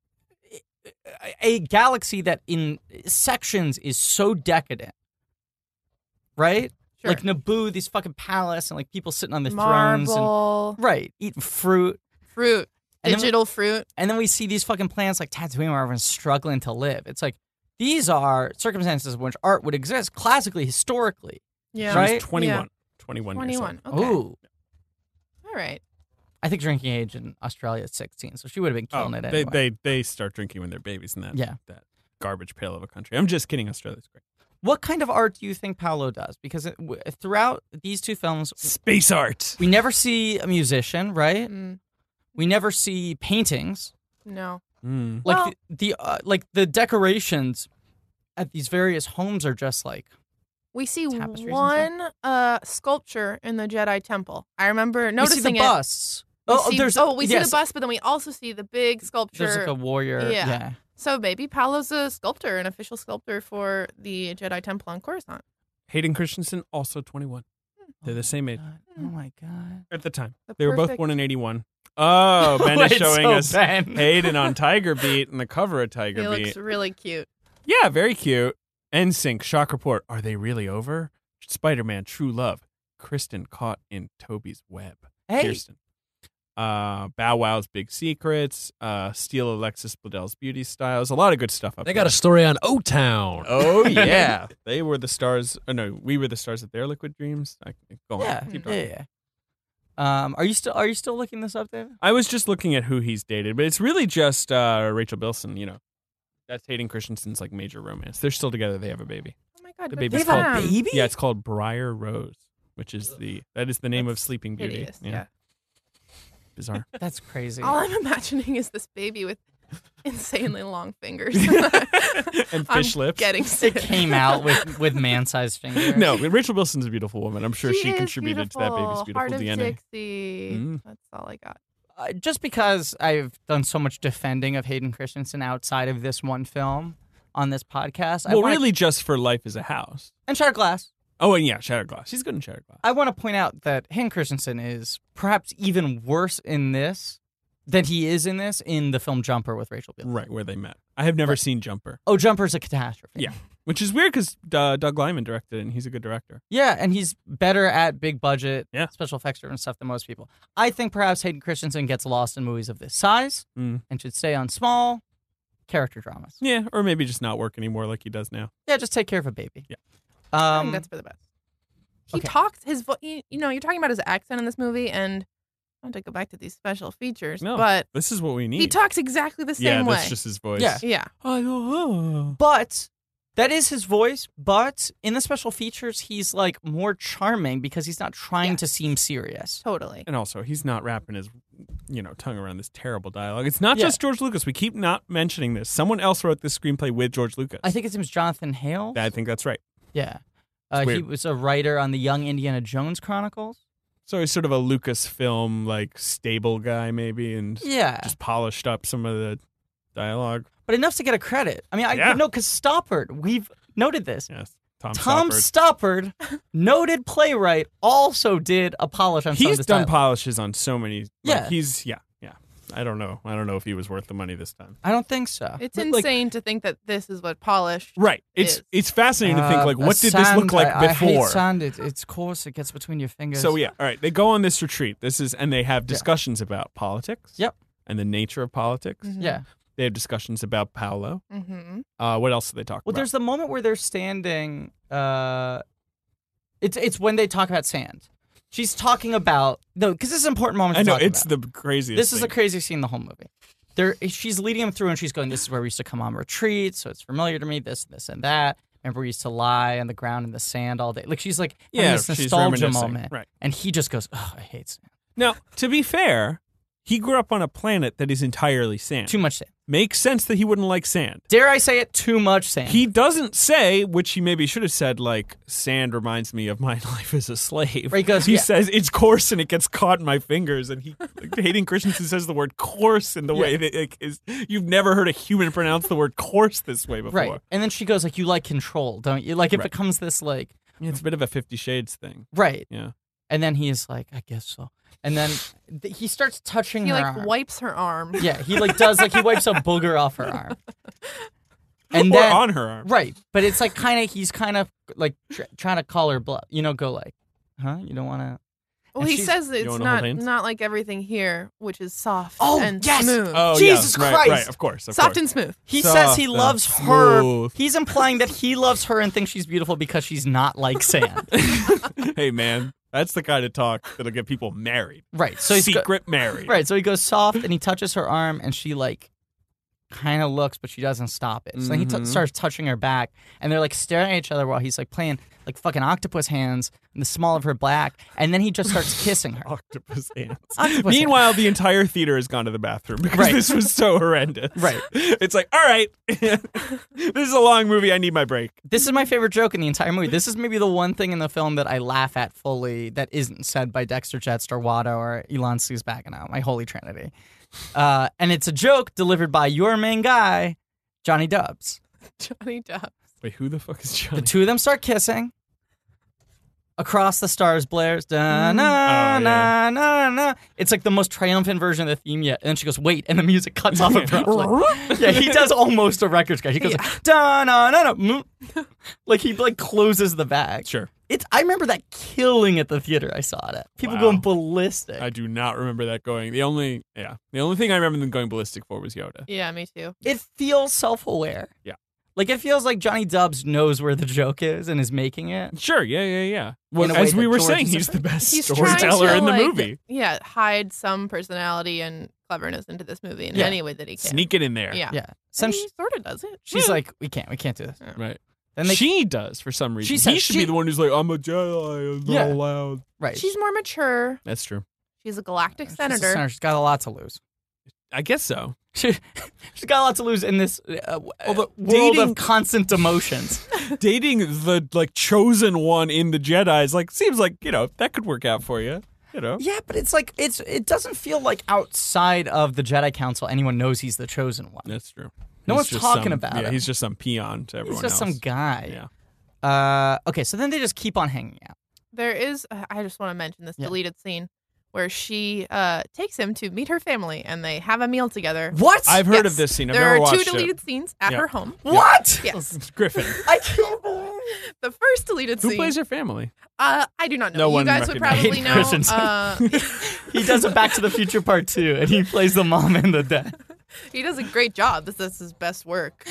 a galaxy that in sections is so decadent, right? Sure. Like Naboo, these fucking palace and like people sitting on the thrones Marble, and right, eating fruit. fruit, And then- digital fruit. And then we see these fucking planets like Tatooine where everyone's struggling to live. It's like these are circumstances in which art would exist classically, historically. Yeah. She Right? was 21. Yeah. 21 years 21. old. Okay. Ooh. All right. I think drinking age in Australia is 16, so she would have been killing it anyway. they start drinking when they're babies in that Yeah. that garbage pail of a country. I'm just kidding. Australia's great. What kind of art do you think Paolo does? Because throughout these two films, Space art. we never see a musician, right? Mm, We never see paintings. no. Mm. Like the decorations at these various homes are just like We see Tapestries and one sculpture in the Jedi Temple. I remember noticing we see the it. busts. We Oh, see, there's we see yes, the bust, but then we also see the big sculpture. There's like a warrior. Yeah. Yeah. So maybe Paolo's a sculptor, an official sculptor for the Jedi Temple on Coruscant. Hayden Christensen, also 21. They're the same age Oh my god. at the time. The They were both perfect- born in 81. Oh, Ben is Wait, showing so us Ben. Hayden on Tiger Beat and the cover of Tiger He Beat. looks really cute. Yeah, very cute. NSYNC, shock report. Are they really over? Spider-Man, True Love. Kristen caught in Toby's web. Hey. Kirsten. Bow Wow's Big Secrets. Steal Alexis Bledell's Beauty Styles. A lot of good stuff up They there. got a story on O-Town. Oh, yeah. They were the stars. Oh, no, we were the stars of their Liquid Dreams. Go on. Yeah. Keep Yeah. going. Yeah. Are you still looking this up, David? I was just looking at who he's dated, but it's really just Rachel Bilson, you know. That's Hayden Christensen's like major romance. They're still together. They have a baby. Oh my god, The but baby's They have called a baby? Yeah, it's called Briar Rose, which is the name of Sleeping Beauty. hideous. Yeah. Bizarre. That's crazy. All I'm imagining is this baby with insanely long fingers And I'm fish lips. Getting It sick. came out with man-sized fingers. No, Rachel Bilson's a beautiful woman. I'm sure she is contributed to that baby's beautiful Heart of DNA. Dixie. Mm. That's all I got. Just because I've done so much defending of Hayden Christensen outside of this one film on this podcast, Well, really, just for Life is a House. and Shattered Glass. Oh, and yeah, Shattered Glass. She's good in Shattered Glass. I want to point out that Hayden Christensen is perhaps even worse in this than he is in this in the film Jumper with Rachel Bilson. Right, where they met. I have never seen Jumper. Oh, Jumper's a catastrophe. Yeah. Which is weird because Doug Liman directed it, and he's a good director. Yeah, and he's better at big budget, Yeah. special effects driven stuff than most people. I think perhaps Hayden Christensen gets lost in movies of this size Mm. and should stay on small character dramas. Yeah, or maybe just not work anymore like he does now. Yeah, just take care of a baby. Yeah. I think that's for the best. He okay. talks his you know, you're talking about his accent in this movie, and I want to go back to these special features, No. but This is what we need. he talks exactly the same yeah, way. that's just his voice. Yeah. Yeah. But that is his voice, but in the special features, he's like more charming because he's not trying to seem serious. Totally. And also, he's not wrapping his, tongue around this terrible dialogue. It's not Yeah. just George Lucas. We keep not mentioning this. Someone else wrote this screenplay with George Lucas. I think his name's Jonathan Hale. I think that's right. Yeah. It's He weird. was a writer on the Young Indiana Jones Chronicles. So he's sort of a Lucasfilm like stable guy, maybe, and Yeah. just polished up some of the dialogue. But enough to get a credit. I mean, Yeah. no, because Stoppard, we've noted this. Yes, Tom Stoppard, noted playwright, also did a polish on some of He's this done dialogue. polishes on so many. Yeah. He's yeah. I don't know if he was worth the money this time. I don't think so. It's But, like, insane to think that this is what polished. Right. is. It's fascinating to think like, what did this sand, look like I before? hate sand. It's coarse. It gets between your fingers. So yeah, all right. They go on this retreat. And they have discussions about politics. Yep. And the nature of politics. Yeah. They have discussions about Paolo. Mm-hmm. What else do they talk Well, about? there's the moment where they're standing. It's when they talk about sand. She's talking about because this is an important moment. I to know talk it's about. the craziest. This is the thing. craziest scene in the whole movie. She's leading him through, and she's going, "This is where we used to come on retreat, so it's familiar to me. This, and that. Remember, we used to lie on the ground in the sand all day. Like she's like having this she's nostalgia reminiscing. moment, Right. and he just goes, "Oh, I hate sand. Now, to be fair, he grew up on a planet that is entirely sand. Too much sand. Makes sense that he wouldn't like sand. Dare I say it? Too much sand. He doesn't say, which he maybe should have said, like, sand reminds me of my life as a slave. Right, he goes, he yeah. says, it's coarse and it gets caught in my fingers. And Hayden Christensen says the word coarse in the way that it is. You've never heard a human pronounce the word coarse this way before. right, and then she goes like, "You like control, don't you?" Like it Right. becomes this like Yeah, it's a bit of a 50 Shades thing. right, Yeah. and then he's like, "I guess so," and then he starts touching He her like arm. wipes her arm. Yeah, he like does like he wipes a booger off her arm, and Or then on her arm. right, but it's like he's kind of like trying to call her bluff, go like, "Huh, you don't want to." Well, And he she's- says You it's wanna hold hands? not like everything here, which is soft Oh, and yes! smooth. Oh, Jesus yeah. Christ! Right, of course. Of soft course. and smooth. He Soft says he and loves her. smooth. He's implying that he loves her and thinks she's beautiful because she's not like sand. Hey, man. That's the kind of talk that'll get people married. Right. So he's Secret married. right. So he goes soft and he touches her arm and she like kind of looks, but she doesn't stop it. So then he starts touching her back, and they're like staring at each other while he's like playing like fucking octopus hands in the small of her back, and then he just starts kissing her. Octopus hands. Octopus Meanwhile, the entire theater has gone to the bathroom because Right. this was so horrendous. Right. It's like, all right, this is a long movie. I need my break. This is my favorite joke in the entire movie. This is maybe the one thing in the film that I laugh at fully that isn't said by Dexter Jettster, Watto, or Elon Suzbagano, my holy trinity. And it's a joke delivered by your main guy, Johnny Dubs. Johnny Depp. Wait, who the fuck is The Johnny? two of them start kissing. Across the Stars blares. Da, na, yeah. na, na, na. It's like the most triumphant version of the theme yet. And then she goes, wait, and the music cuts off abruptly. Yeah, he does almost a record scratch. He goes, da, na, na, na. Like he like closes the bag. Sure. I remember that killing at the theater I saw it at. People Wow. going ballistic. I do not remember that going. The only thing I remember them going ballistic for was Yoda. Yeah, me too. It feels self-aware. Yeah. Like it feels like Johnny Dubs knows where the joke is and is making it. Sure, yeah. Well, In a way as we that were George saying, is he's the best He's trying storyteller to, in the like, movie. Yeah, hide some personality and cleverness into this movie in Yeah. any way that he can. Sneak it in there. Yeah. Yeah. And Some he sort of does it. she's like, we can't do this. Right. Then they She does for some reason. She says He should be she- the one who's like, I'm a Jedi. I'm Yeah. not allowed. right. She's more mature. That's true. She's a galactic She's a senator. senator. She's got a lot to lose. I guess so. She's got a lot to lose in this world dating- of constant emotions. Dating the like chosen one in the Jedi is like seems like that could work out for you. Yeah, but it's like it doesn't feel like outside of the Jedi Council anyone knows he's the chosen one. That's true. No He's one's just talking some- about Yeah, him. he's just some peon to everyone He's just else. some guy. Yeah. Okay, so then they just keep on hanging out. There is, I just want to mention this Yeah. deleted scene where she takes him to meet her family and they have a meal together. What? I've heard Yes. of this scene. I've There never are watched two deleted scenes at Yeah. her home. What? Yes. it. Griffin. I can't believe The first deleted Who scene. plays her family? I do not know. No You one guys would recognized probably Hayden know. Christensen. He does a Back to the Future Part 2, and he plays the mom and the dad. He does a great job. This is his best work.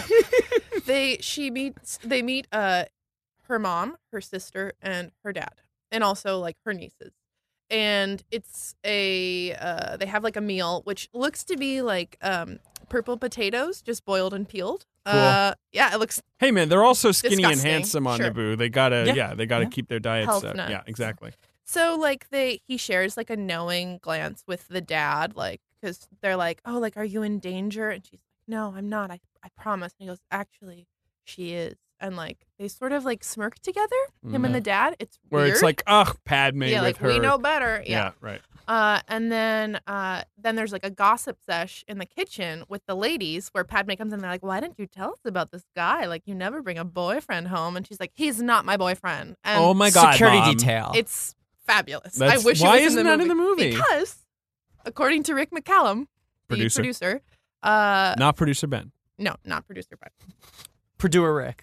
They meet her mom, her sister, and her dad, and also like her nieces. And it's they have like a meal which looks to be like purple potatoes just boiled and peeled. Yeah, it looks Hey man, they're all so skinny and Disgusting. handsome on Sure. Naboo. They gotta Yeah. they gotta Yeah. keep their diets Health up. nuts. Yeah, exactly. so like he shares like a knowing glance with the dad, like because they're like, oh, like are you in danger? And she's like, no, I'm not. I promise. And he goes, actually, she is. And like they sort of like smirk together, him and the dad. It's Where weird. it's like, ugh, Padme yeah, with like her. we know better. Yeah, right. And then there's like a gossip sesh in the kitchen with the ladies where Padme comes in and they're like, why didn't you tell us about this guy? Like, you never bring a boyfriend home. And she's like, he's not my boyfriend. And Oh my god, Security Mom. detail. it's fabulous. That's- I wish why it was isn't in the that movie. in the movie? Because, according to Rick McCallum, the producer, Not producer Ben. no, not producer, but Purdue Rick.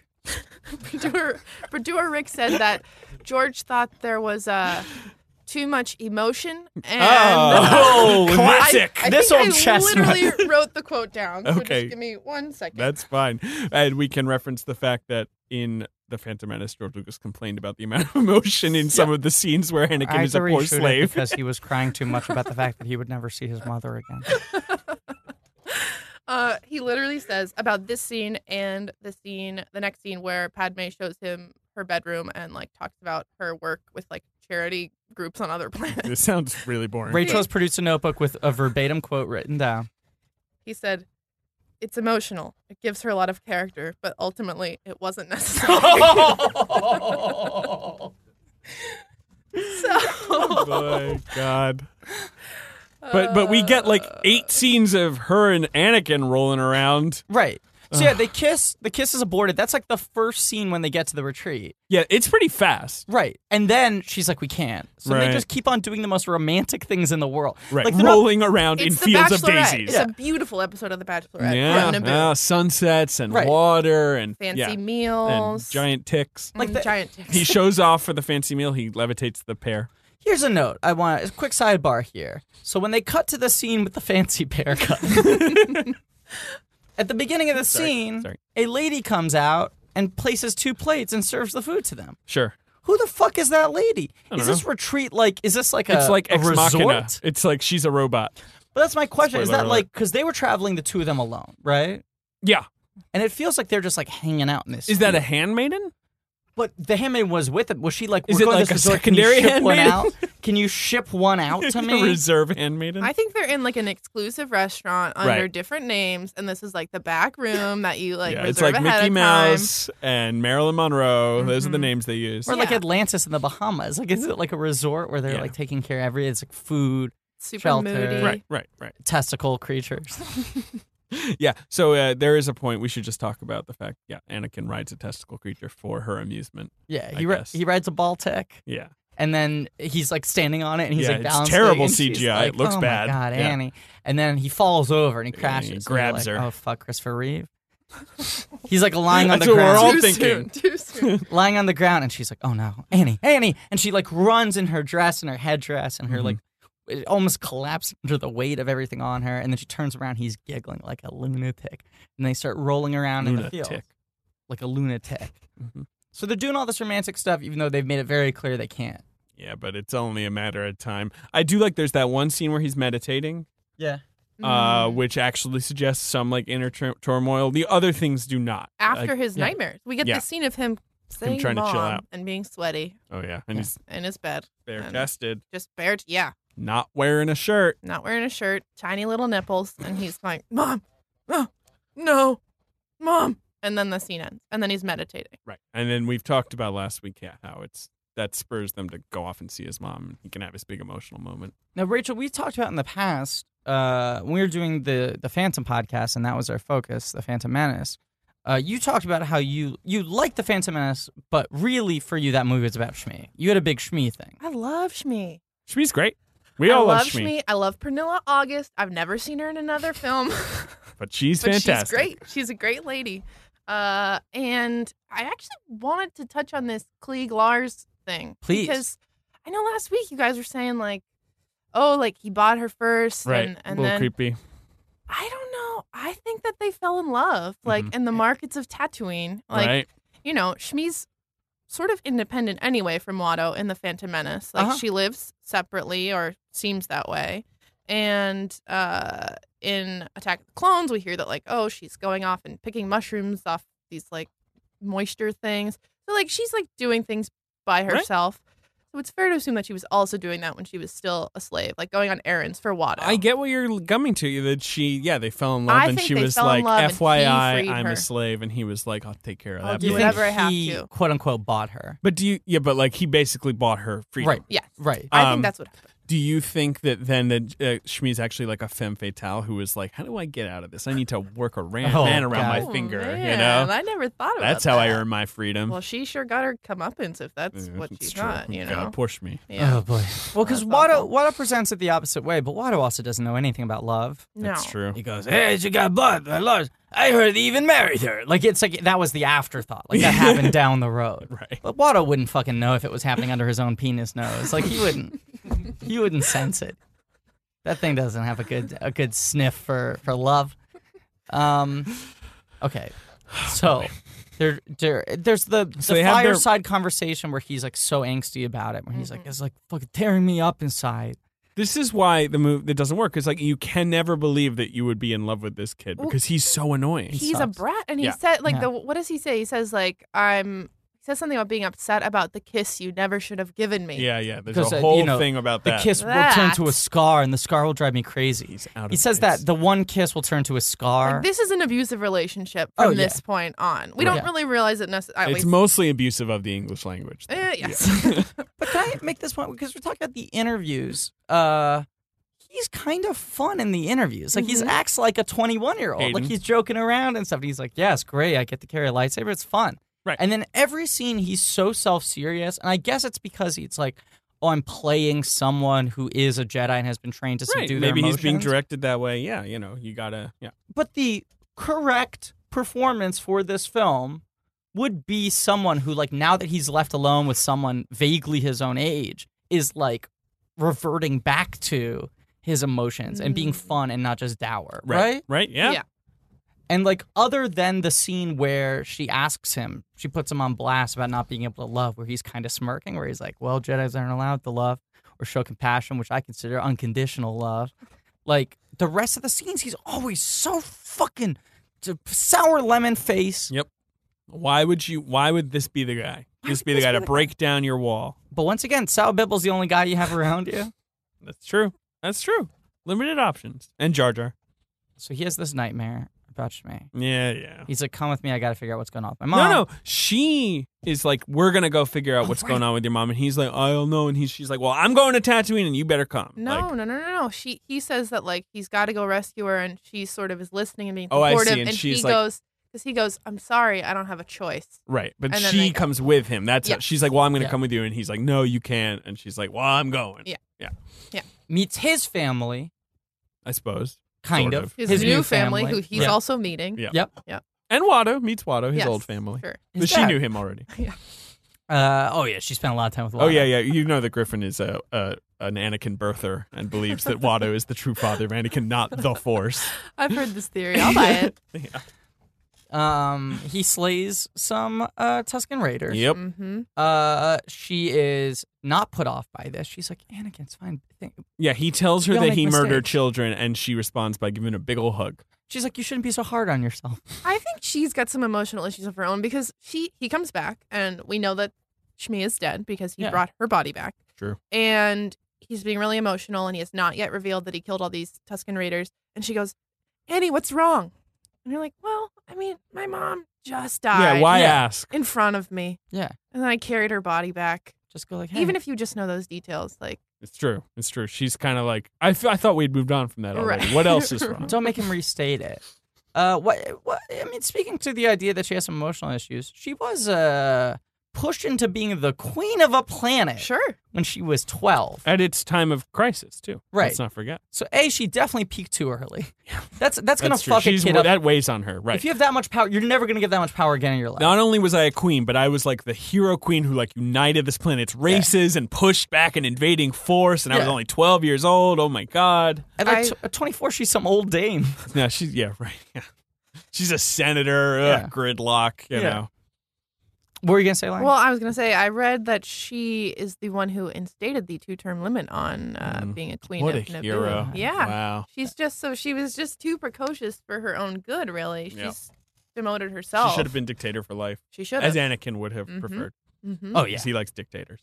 producer Rick said that George thought there was too much emotion and Oh, Oh, classic. I This think old I chestnut. literally wrote the quote down. So Okay. just give me 1 second. That's fine. And we can reference the fact that in The Phantom Menace, George Lucas complained about the amount of emotion in some of the scenes where Anakin I had is a to poor reshoot it slave. because he was crying too much about the fact that he would never see his mother again. He literally says about this scene and the next scene where Padme shows him her bedroom and like talks about her work with like charity groups on other planets. This sounds really boring. Rachel has produced a notebook with a verbatim quote written down. He said, "It's emotional. It gives her a lot of character, but ultimately it wasn't necessary." Oh my god. But we get like 8 scenes of her and Anakin rolling around. Right. So yeah, they kiss. The kiss is aborted. That's like the first scene when they get to the retreat. Yeah, it's pretty fast. Right. And then she's like, we can't. So they Right. just keep on doing the most romantic things in the world. Right. Like they're not- Rolling around in It's The fields of Bachelorette. daisies. It's a beautiful episode of The Bachelorette. Yeah, on Naboo. yeah, sunsets and Right. water and Fancy yeah, meals. and giant ticks. Like the- giant ticks. He shows off for the fancy meal. He levitates the pair. Here's a note. I want a quick sidebar here. So when they cut to the scene with the fancy pear cut, at the beginning of the scene, sorry. a lady comes out and places 2 plates and serves the food to them. Sure. Who the fuck is that lady? don't Is this retreat like? Is this like a It's like a Ex resort? Machina. It's like she's a robot. But that's my question. Is Spoiler that alert. like because they were traveling the two of them alone, right? Yeah. And it feels like they're just like hanging out in this. Is that a field. handmaiden? But the handmaid was with it. Was she like? Is we're it going to like this a resort, can you secondary ship one handmaiden? out? Can you ship one out to A me? reserve handmaiden? I think they're in like an exclusive restaurant under Right. different names, and this is like the back room that you like yeah, reserve it's like ahead Mickey of Mouse and Marilyn Monroe. Those are the Mhm. names they use. Or like Yeah. Atlantis in the Bahamas. Like, is it like a resort where they're Yeah. like taking care of everything? It's like food, time. Super Shelter. moody. Right. testicle creatures. Yeah. So there is a point we should just talk about the fact. Yeah, Anakin rides a testicle creature for her amusement. Yeah, I he guess. he rides a Baltic, Yeah. and then he's like standing on it, and he's Yeah, like it's balancing. terrible and she's CGI. like, It looks oh bad. My God, Yeah. Annie. And then he falls over and he Yeah, crashes. he and grabs you're like, her. Oh fuck, Christopher Reeve. He's like lying on That's the what we're ground. all Too thinking. soon. Too soon. Lying on the ground, and she's like, "Oh no, Annie!" And she like runs in her dress and her headdress, and her Mm-hmm. like it almost collapses under the weight of everything on her. And then she turns around, he's giggling like a lunatic, and they start rolling around in the field Lunatic. like a lunatic. Mhm. So they're doing all this romantic stuff, even though they've made it very clear they can't. Yeah, but it's only a matter of time. I do like there's that one scene where he's meditating, Yeah, which actually suggests some like inner turmoil. The other things do not. After Like, his yeah. nightmares, we get Yeah. the scene of him saying trying to chill "Mom" out. and being sweaty oh yeah, and he's in his bed, bare And- chested, just bare. Yeah, not wearing a shirt. not wearing a shirt, tiny little nipples, and he's going, "Mom, oh, no, Mom." And then the scene ends, and then he's meditating. Right. And then we've talked about last week, yeah, how that spurs them to go off and see his mom, and he can have his big emotional moment. Now, Rachel, we talked about in the past when we were doing the Phantom podcast, and that was our focus, the Phantom Menace. You talked about how you liked the Phantom Menace, but really for you that movie was about Shmi. You had a big Shmi thing. I love Shmi. Shmi's great. We all love Shmi, I love Pernilla August. I've never seen her in another film. but she's But fantastic. she's great. She's a great lady. And I actually wanted to touch on this Klieg Lars thing. Please. Because I know last week you guys were saying like, oh, like he bought her first. Right. And a little then creepy. I don't know. I think that they fell in love, like in the markets of Tatooine. Like, right. you know, Shmi's sort of independent anyway from Watto in the Phantom Menace. Like Uh-huh. she lives separately or seems that way. And in Attack of the Clones, we hear that like, oh, she's going off and picking mushrooms off these like moisture things. So like she's like doing things by herself. So it's fair to assume that she was also doing that when she was still a slave, like going on errands for Watto. I get what you're coming to. That they fell in love, I and think she they was fell in like, love and he FYI, freed I'm her. a slave, and he was like, I'll take care of I'll that. do You for think whatever I have he, to. quote unquote, bought her? But but he basically bought her freedom. Right. Yes. Right. I Um, think that's what happened. Do you think that then that Shmi's actually like a femme fatale who is like, how do I get out of this? I need to work a Oh, man around my God. finger, man, you know? I never thought about That's that. how I earn my freedom. Well, she sure got her comeuppance if that's what It's she true. got, you Gotta know. push me. Yeah. Oh boy. Well, because That's awful. Watto presents it the opposite way, but Watto also doesn't know anything about love. No. That's true. He goes, "Hey, she got blood. I heard they even married her." Like it's like that was the afterthought. Like that happened down the road. Right. But Watto wouldn't fucking know if it was happening under his own penis nose. Like he wouldn't sense it. That thing doesn't have a good sniff for love. Okay. So there's the they have their- fireside conversation where he's like so angsty about it, where he's like, it's like fucking tearing me up inside. This is why the movie it doesn't work. Because like you can never believe that you would be in love with this kid because he's so annoying. He's a sucks. brat, and he Yeah. said like Yeah. what does he say? He says like he says something about being upset about the kiss you never should have given me. Yeah. There's Because, a whole you know, thing about The that. kiss will turn to a That- scar, and the scar will drive me crazy. He's out He of says place. that the one kiss will turn to a scar. Like, this is an abusive relationship Oh, from yeah. this point on. We Right. don't really realize it necessarily. It's mostly abusive of the English language. though. Yes. But can I make this point? Because we're talking about the interviews. He's kind of fun in the interviews. Like, he acts like a 21-year-old. Like, Hayden. he's joking around and stuff. And he's like, yeah, it's great. I get to carry a lightsaber. It's fun. Right. And then every scene, he's so self-serious. And I guess it's because it's like, oh, I'm playing someone who is a Jedi and has been trained to Right. subdue their Maybe he's being emotions. directed that way. Yeah. You gotta. Yeah. But the correct performance for this film would be someone who, like, now that he's left alone with someone vaguely his own age, is like reverting back to his emotions and being fun and not just dour, right? Right. Yeah. Yeah. And like, other than the scene where she asks him, she puts him on blast about not being able to love, where he's kind of smirking, where he's like, well, Jedis aren't allowed to love or show compassion, which I consider unconditional love. Like the rest of the scenes, he's always so fucking sour lemon face. Yep. Why would this be the guy? This be the guy to break down your wall. But once again, Sal Bibble's the only guy you have around you. That's true. Limited options. And Jar Jar. So he has this nightmare about Shmei. Yeah. He's like, come with me. I got to figure out what's going on with my mom. No. She is like, we're going to go figure out what's going on with your mom. And he's like, I don't know. And she's like, well, I'm going to Tatooine and you better come. No. He says that like he's got to go rescue her, and she sort of is listening and being supportive. I see. And she's he goes, I'm sorry, I don't have a choice. Right. But And then she they go. comes with him. She's like, well, I'm going to Yeah. come with you. And he's like, no, you can't. And she's like, well, I'm going. Yeah. Meets his family, I suppose. kind Sort of. His new family, who he's Yeah. also meeting. Yeah. Yep. And Watto meets Watto, his Yes, old family. Sure. But she dad. knew him already. Oh yeah, she spent a lot of time with. Oh, Watto. yeah. You know that Griffin is an Anakin birther and believes that Watto is the true father of Anakin, not the Force. I've heard this theory. I'll buy it. Yeah. He slays some Tusken Raiders. Yep. Mm-hmm. She is not put off by this. She's like, Anakin, it's fine. Yeah, he tells her We all that make he murdered mistakes. children, and she responds by giving a big ol' hug. She's like, you shouldn't be so hard on yourself. I think she's got some emotional issues of her own because he comes back, and we know that Shmi is dead because he Yeah. brought her body back. True. And he's being really emotional, and he has not yet revealed that he killed all these Tusken Raiders. And she goes, Annie, what's wrong? And you're like, well, I mean, my mom just died. Yeah, why Yeah. ask? In front of me. Yeah. And then I carried her body back. Just go like, hey. Even if you just know those details, like, It's true. She's kind of like, I thought we'd moved on from that already. Right. What else is wrong? Don't make him restate it. What? I mean, speaking to the idea that she has some emotional issues, she was pushed into being the queen of a planet sure. when she was 12. At its time of crisis, too. Right. Let's not forget. So she definitely peaked too early. That's gonna true. fuck a She's kid up. That weighs on her, right? If you have that much power, you're never gonna get that much power again in your life. Not only was I a queen, but I was like the hero queen who like united this planet's races and pushed back an invading force, and I was Yeah. only 12 years old. Oh my god. At like at 24, she's some old dame. No, she's right. Yeah. She's a senator. Yeah. Gridlock, you Yeah. know. What were you gonna say, Lauren? Well, I was going to say, I read that she is the one who instated the 2-term limit on being a queen What of a Naboo. hero. Yeah. Wow. She was just too precocious for her own good, really. She's Yeah. demoted herself. She should have been dictator for life. She should As have. Anakin would have preferred. Mm-hmm. oh yeah, Because he likes dictators.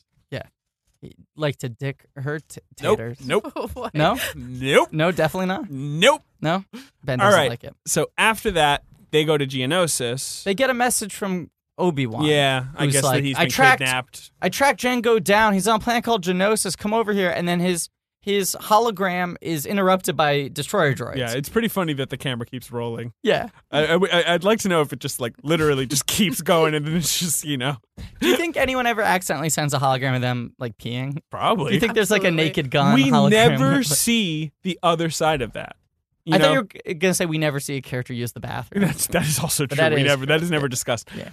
like to dick her Nope. taters. Nope. What? No, Nope. no, definitely not. Nope. No, Ben All doesn't right. like it. So after that, they go to Geonosis. They get a message from Obi-Wan. Yeah, I who's guess like, that he's I been tracked- kidnapped. I tracked Django down. He's on a planet called Geonosis. Come over here, and then his hologram is interrupted by destroyer droids. Yeah, it's pretty funny that the camera keeps rolling. yeah. I'd like to know if it just like literally just keeps going and then it's just, Do you think anyone ever accidentally sends a hologram of them like peeing? probably. Do you think there's like a Absolutely. Naked Gun we hologram? never see the other side of that. I thought you were gonna say we never see a character use the bathroom. that is also true. that That is is never discussed. Yeah.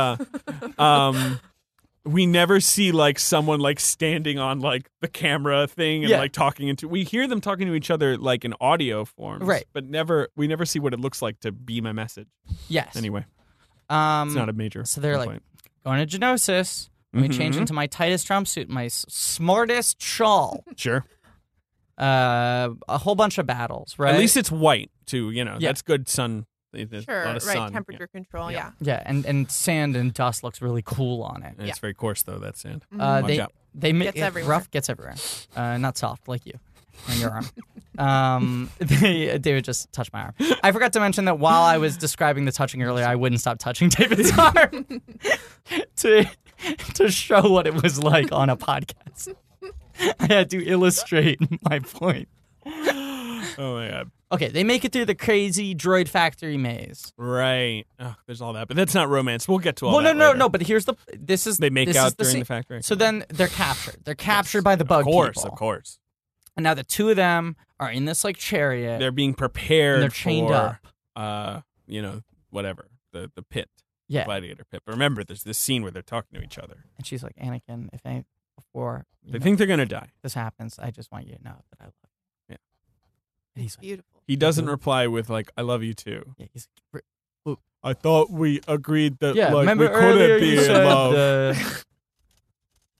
But we never see like someone like standing on like the camera thing and Yeah. like talking into. We hear them talking to each other like in audio forms, Right. But we never see what it looks like to beam a message. Yes. Anyway, it's Um. not a major. So they're like, complaint. going to Geonosis. Let me change Mhm. into my tightest jumpsuit, my smartest shawl. Sure. A whole bunch of battles, right? At least it's white too. Yeah. That's good sun. There's Sure, a lot right. of sun. Temperature control, Yeah. yeah. yeah, and sand and dust looks really cool on it. And it's very coarse though. That sand. Mm-hmm. Watch out. They make Gets it everywhere. rough, gets everywhere. Not soft like you and your arm. David just touched my arm. I forgot to mention that while I was describing the touching earlier, I wouldn't stop touching David's arm to show what it was like on a podcast. I had to illustrate my point. Oh my god. Okay, they make it through the crazy droid factory maze. Right. Oh, there's all that, but that's not romance. We'll get to all Well, that. no. later. But here's this is They make this out is during scene. the factory. So then they're captured. They're captured by the bug Of course, people. of course. And now the two of them are in this like chariot. They're being prepared. And they're chained for, up. Whatever the pit, Yeah. gladiator pit. But remember, there's this scene where they're talking to each other. And she's like, Anakin, if any before They think they're gonna die. this happens, I just want you to know that I love you. Yeah. And he's like, Beautiful. He doesn't reply with like, "I love you too." yeah, he's like, I thought we agreed that yeah. like Remember we couldn't earlier be you in said, love. and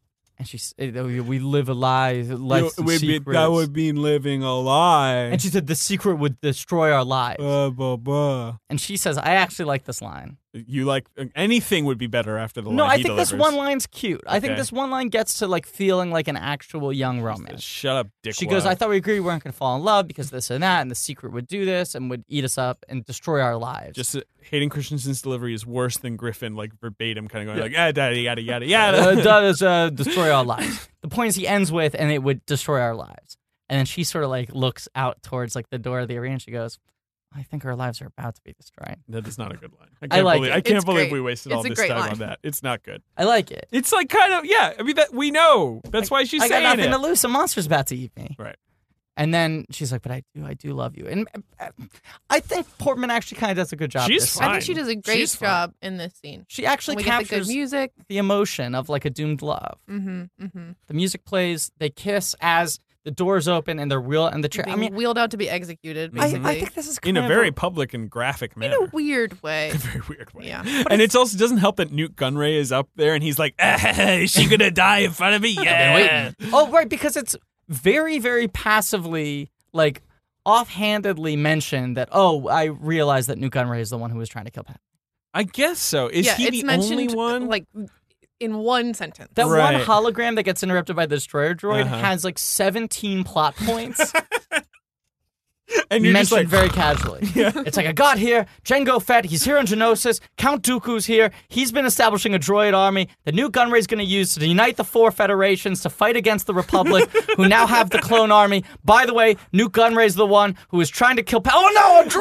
And we live a lie. Life's That secrets. would be living a lie. And she said the secret would destroy our lives. Blah, blah. And she says, I actually like this line. You like anything would be better after the line. No, I he think this delivers. one line's cute. I think Okay. this one line gets to like feeling like an actual young romance. Shut up, Dick. She goes, I thought we agreed we weren't going to fall in love because this and that, and the secret would do this and would eat us up and destroy our lives. Just Hayden Christensen's delivery is worse than Griffin, like verbatim, kind of going like, daddy, yada, yada, yada. does destroy our lives. The point is he ends with, and it would destroy our lives. And then she sort of like looks out towards like the door of the arena and she goes, I think our lives are about to be destroyed. That is not a good line. I like believe, it. I can't It's believe great. we wasted It's all a this great time line. on that. It's not good. I like it. It's like kind of, yeah. I mean, that we know. That's why she's I got saying nothing it. to lose. Some monster's about to eat me. Right. And then she's like, but I do love you. And I think Portman actually kind of does a good job. She's this fine. I think she does a great She's fine. job in this scene. She actually We get the good captures music. the emotion of like a doomed love. Mm-hmm. The music plays, they kiss as the doors open and they're real and the chair. I mean, wheeled out to be executed. I Basically. think this is In kind a of very public and graphic in manner. a weird way. A very weird way. Yeah. And it also doesn't help that Newt Gunray is up there and he's like, is she going to die in front of me? Yeah. Oh, right, because it's very, very passively, like offhandedly mentioned that, oh, I realized that Newt Gunray is the one who was trying to kill Pat. I guess so. Is yeah, he it's the mentioned only one? like in one sentence. That Right. one hologram that gets interrupted by the destroyer droid Uh-huh. has like 17 plot points and you're just mentioned like, very casually. It's like, I got here, Jango Fett, he's here on Geonosis, Count Dooku's here, he's been establishing a droid army that Newt Gunray's going to use to unite the four federations to fight against the Republic, who now have the clone army. By the way, Newt Gunray's the one who is trying to kill Oh no, a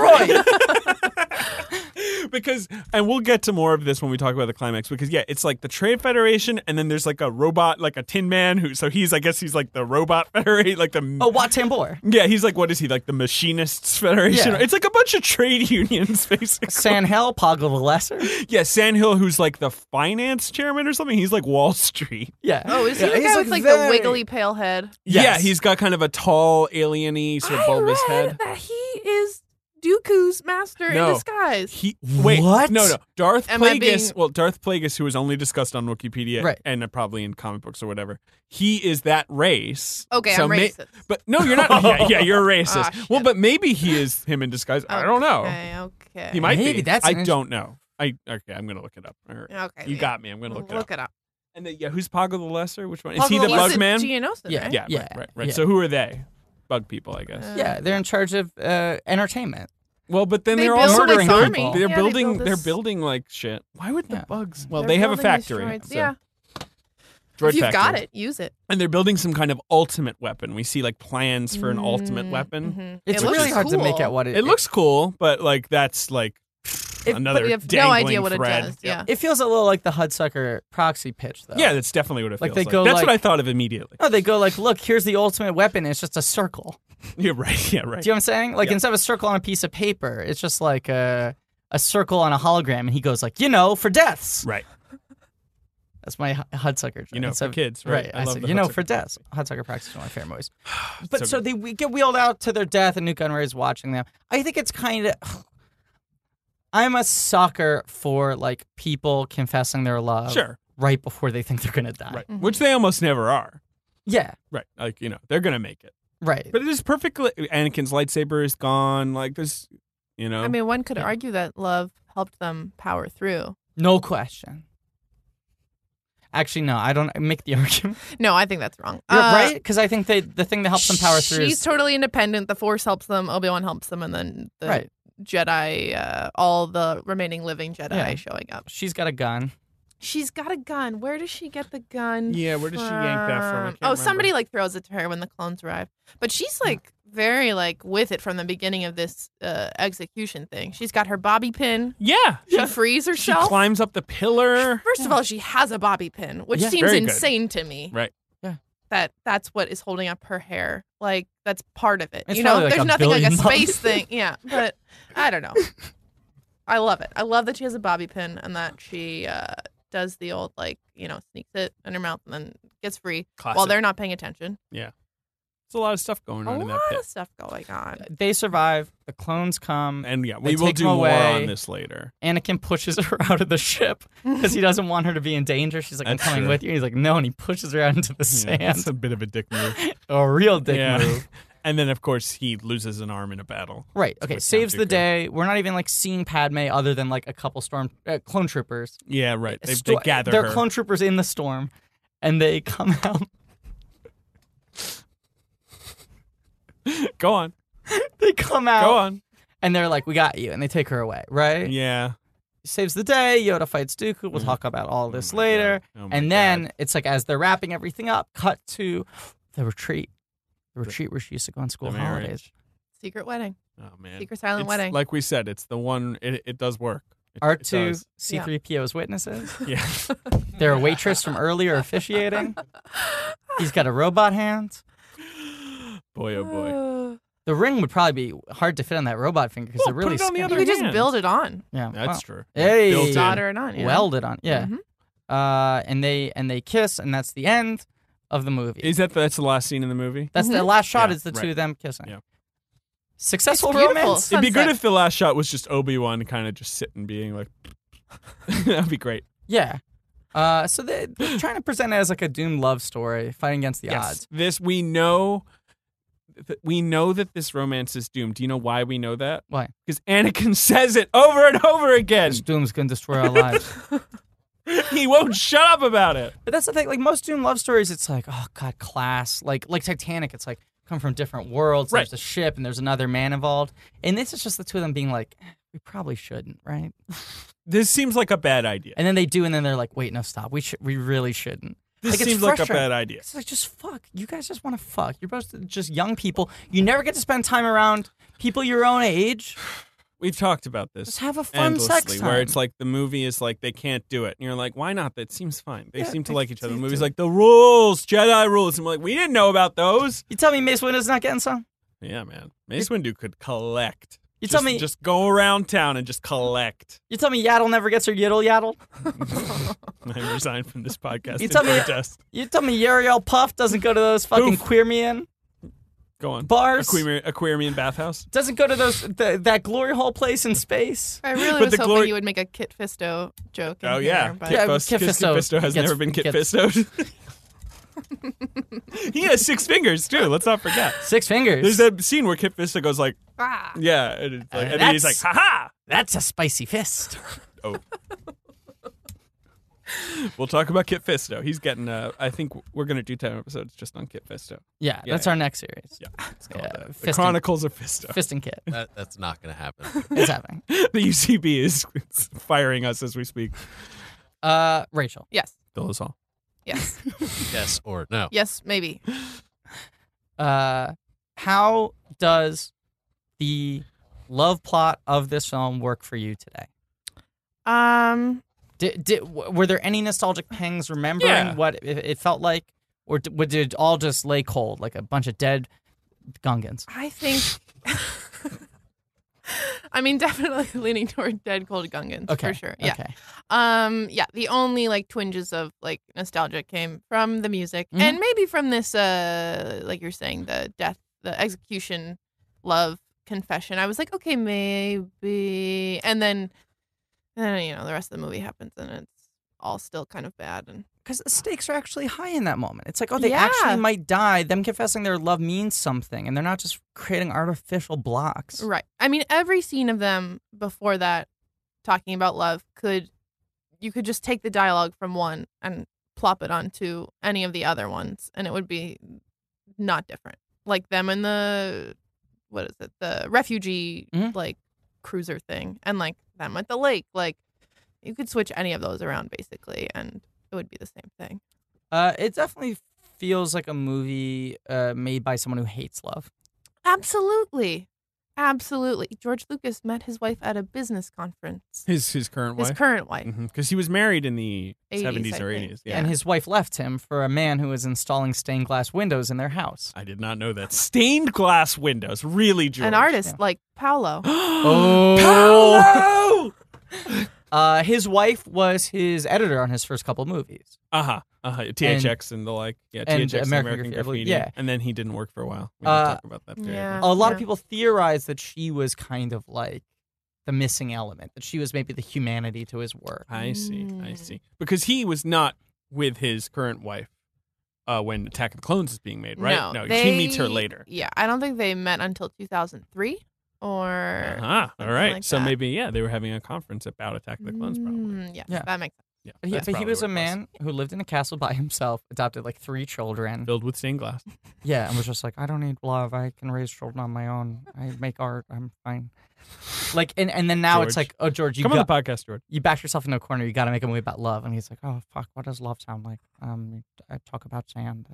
droid! because, and we'll get to more of this when we talk about the climax, because yeah, it's like the Trade Federation, and then there's like a robot, like a Tin Man, I guess he's like the Robot Federation, like the... Oh, Wat Tambor. Yeah, he's like, what is he, like the Machinists Federation? Yeah. It's like a bunch of trade unions, basically. Sandhill, Poggle the Lesser. Yeah, Sandhill, who's like the finance chairman or something, he's like Wall Street. Yeah. Oh, is he Yeah, the he's guy with like very- the wiggly pale head? Yes. Yeah, he's got kind of a tall, alien-y, sort of bulbous I read head. that he is Dooku's master No. in disguise. Wait, What? no. Darth Am I Plagueis, being- Darth Plagueis, who is only discussed on Wikipedia Right. and probably in comic books or whatever, he is that race. Okay, So I'm racist. But no, you're not. yeah, you're a racist. Ah, shit. Well, but maybe he is him in disguise. I don't know. Okay. He might Maybe be. that's I an don't know. Okay, I'm gonna look it up. Or- Okay. You yeah. got me. I'm gonna look it up. it up. And then, yeah, who's Poggle the Lesser? Which one? Is Poggle he the the He's Bug the Man? Geonosis, Yeah. right? Yeah, Yeah, right. yeah. So who are they? Bug people, I guess. Yeah, they're in charge of entertainment. Well, but then They they're build also murdering this people. army. They're Yeah, building. they build They're this- building like shit. Why would the Yeah. bugs? Well, They're they have a building these factory. droids. so- Yeah. Droid If you've got factory. it, use it. And they're building some kind of ultimate weapon. We see like plans for an ultimate weapon. Mhm. It's It looks really hard to make cool. out what It looks cool, but like that's like It- another but we have no dangling idea what it thread. does. Yep. Yeah. It feels a little like the Hudsucker proxy pitch, though. Yeah, that's definitely what it Like, feels they like. go That's like- what I thought of immediately. Oh, they go like, look, here's the ultimate weapon. It's just a circle. You're right. Yeah, right. Do you know what I'm saying? Like Yeah. instead of a circle on a piece of paper, it's just like a circle on a hologram, and he goes like, for deaths. Right. That's my Hudsucker joke. You know, Instead for of- kids, right? I love said, the for Hudsucker deaths. Hudsucker proxy is one of my favorite movies. But So so we get wheeled out to their death, and Newt Gunray is watching them. I think it's kind of. I'm a sucker for like people confessing their love Sure. right before they think they're gonna die. Right. Which they almost never are. Yeah. Right. Like, they're going to make it. Right. But it is perfectly. Anakin's lightsaber is gone. Like, there's, I mean, one could argue that love helped them power through. No question. Actually, no, I don't make the argument. No, I think that's wrong. Right? Because I think the thing that helps them power through She's is totally independent. The Force helps them. Obi-Wan helps them, and then the right. Jedi, all the remaining living Jedi Yeah. showing up. She's got a gun. She's got a gun. Where does she get the gun? Yeah, where does she yank that from? I can't remember. Somebody like throws it to her when the clones arrive. But she's like very like with it from the beginning of this execution thing. She's got her bobby pin. Yeah. She frees She herself. climbs up the pillar. First of all, she has a bobby pin, which Yeah. seems Very good. insane to me. Right. That's what is holding up her hair. Like that's part of it. It's you know, probably like there's a nothing like a billion space thing. Yeah, but I don't know. I love it. I love that she has a bobby pin and that she does the old like sneaks it in her mouth and then gets free while Classic. they're not paying attention. There's a lot of stuff going A on in that lot pit. of stuff going on. They survive. The clones come. And yeah, They we will take do him more away. on this later. Anakin pushes her out of the ship because he doesn't want her to be in danger. She's like, I'm That's coming true. with you. He's like, no, and he pushes her out into the Yeah, sand. it's a bit of a dick move. A real dick Yeah. move. And then, of course, he loses an arm in a battle. Right. Okay. with Saves Count the Dooku. day. We're not even like seeing Padme other than like a couple clone troopers. Yeah, right. They Sto- gather They're her. clone troopers in the storm, and they come out. Go on. They come out. Go on. And they're like, "We got you," and they take her away. Right. Yeah. Saves the day. Yoda fights Dooku. We'll talk about all this my later. God. Oh my And then God. it's like as they're wrapping everything up, cut to the retreat. The retreat where she used to go on school the holidays. marriage. Secret wedding. Oh, man. Secret silent It's- wedding. Like we said, it's the one, it does work. It R2, does. C3PO's witnesses. Yeah. Their waitress from earlier officiating. He's got a robot hand. Boy, oh boy. The ring would probably be hard to fit on that robot finger because Well, they're really put it on the skinny. other You could just hand. build it on. Yeah, That's well, true. Hey. Built in. Solder it on. You know? welded on. Yeah. Mhm. And they kiss, and that's the end of the movie. That's the last scene in the movie? That's the last shot. Yeah, is the right. two of them kissing. Yeah. Successful It's beautiful. romance. It'd be good Sunset. if the last shot was just Obi-Wan kind of just sitting being like, that'd be great. Yeah. So they're trying to present it as like a doomed love story, fighting against the odds. This, we know that this romance is doomed. Do you know why we know that? Why? Because Anakin says it over and over again. This doom's gonna destroy our lives. He won't shut up about it. But that's the thing. Like most doomed love stories, it's like, oh god, class. Like Titanic, it's like come from different worlds. Right. There's a ship and there's another man involved. And this is just the two of them being like, we probably shouldn't, right? This seems like a bad idea. And then they do, and then they're like, wait, no, stop. We really shouldn't. This Like, it's seems like a frustrating. bad idea. It's like just fuck. You guys just want to fuck. You're both just young people. You never get to spend time around people your own age. We've talked about this Just have a fun sex endlessly, time. where it's like the movie is like they can't do it, and you're like, why not? That seems fine. They Yeah, seem to they like each other. The seem movie's to. like the rules, Jedi rules, and we're like, we didn't know about those. You tell me Mace Windu's not getting some? Yeah, man. Mace Windu could collect. You just, tell me just go around town and just collect. you tell me Yaddle never gets her yiddle yaddle? I resigned from this podcast. You in tell me- protest. You tell me Uriel Puff doesn't go to those fucking Oof. queer men Go on. bars? Aquarium bathhouse. Doesn't go to those that glory hole place in space? I really But was the hoping glory- you would make a Kit Fisto joke. In Oh here, yeah, but Kit Yeah, Fisto. Kit Fisto has gets- never been Kit gets- Fisto. He has 6 fingers too. Let's not forget. 6 fingers. There's that scene where Kit Fisto goes like, Ah. yeah, and, it's like, and then he's like, that's- ha ha. That's a spicy fist. Oh. We'll talk about Kit Fisto. He's getting. I think we're gonna do 10 episodes just on Kit Fisto. Yeah, Yeah, that's yeah. our next series. Yeah, it's called Yeah, that. The Fist Chronicles of Fisto. Fist and Kit. That's not going to happen. It's happening. The UCB is firing us as we speak. Rachel. Yes. Fill us all. Yes. Yes or no? Yes. Maybe. How does the love plot of this film work for you today? Were there any nostalgic pangs remembering Yeah. what it felt like? Or did it all just lay cold like a bunch of dead Gungans? I think. I mean, definitely leaning toward Dead Cold Gungans Okay. for sure. Yeah. Okay. Yeah. The only like twinges of like nostalgia came from the music Mhm. and maybe from this, like you're saying, the execution, love confession. I was like, okay, maybe, and then you know the rest of the movie happens and it's all still kind of bad and. Because the stakes are actually high in that moment. It's like, oh, they Yeah. actually might die. Them confessing their love means something, and they're not just creating artificial blocks. Right. I mean, every scene of them before that talking about love you could just take the dialogue from one and plop it onto any of the other ones and it would be not different. Like them in the the refugee Mhm. like cruiser thing and like them at the lake. Like you could switch any of those around basically and it would be the same thing. It definitely feels like a movie made by someone who hates love. Absolutely. Absolutely. George Lucas met his wife at a business conference. His current His wife. current wife. Because he was married in the 80s, 70s I or think. 80s. Yeah. And his wife left him for a man who was installing stained glass windows in their house. I did not know that. Stained glass windows. Really, George. An artist Yeah. like Paolo. Paolo! His wife was his editor on his first couple movies. Uh-huh. THX and the like. Yeah, and THX and American American Graffiti, Graffiti. yeah. And then he didn't work for a while. We didn't talk about that period. yeah. A lot of people theorize that she was kind of like the missing element, that she was maybe the humanity to his work. I see. Because he was not with his current wife when Attack of the Clones is being made, right? No, he meets her later. Yeah, I don't think they met until 2003 or. All right. like So that. maybe, they were having a conference about Attack of the Clones, probably. Yes, Yeah. that makes sense. Yeah. But he, that's but he probably was a what it man who lived in a castle by himself, adopted like 3 children. Filled with stained glass. Yeah, and was just like, I don't need love. I can raise children on my own. I make art. I'm fine. Like, and then now it's George. like, oh, George, Come on the podcast, George. you backed yourself into a corner. You got to make a movie about love. And he's like, oh, fuck, what does love sound like? I talk about sand.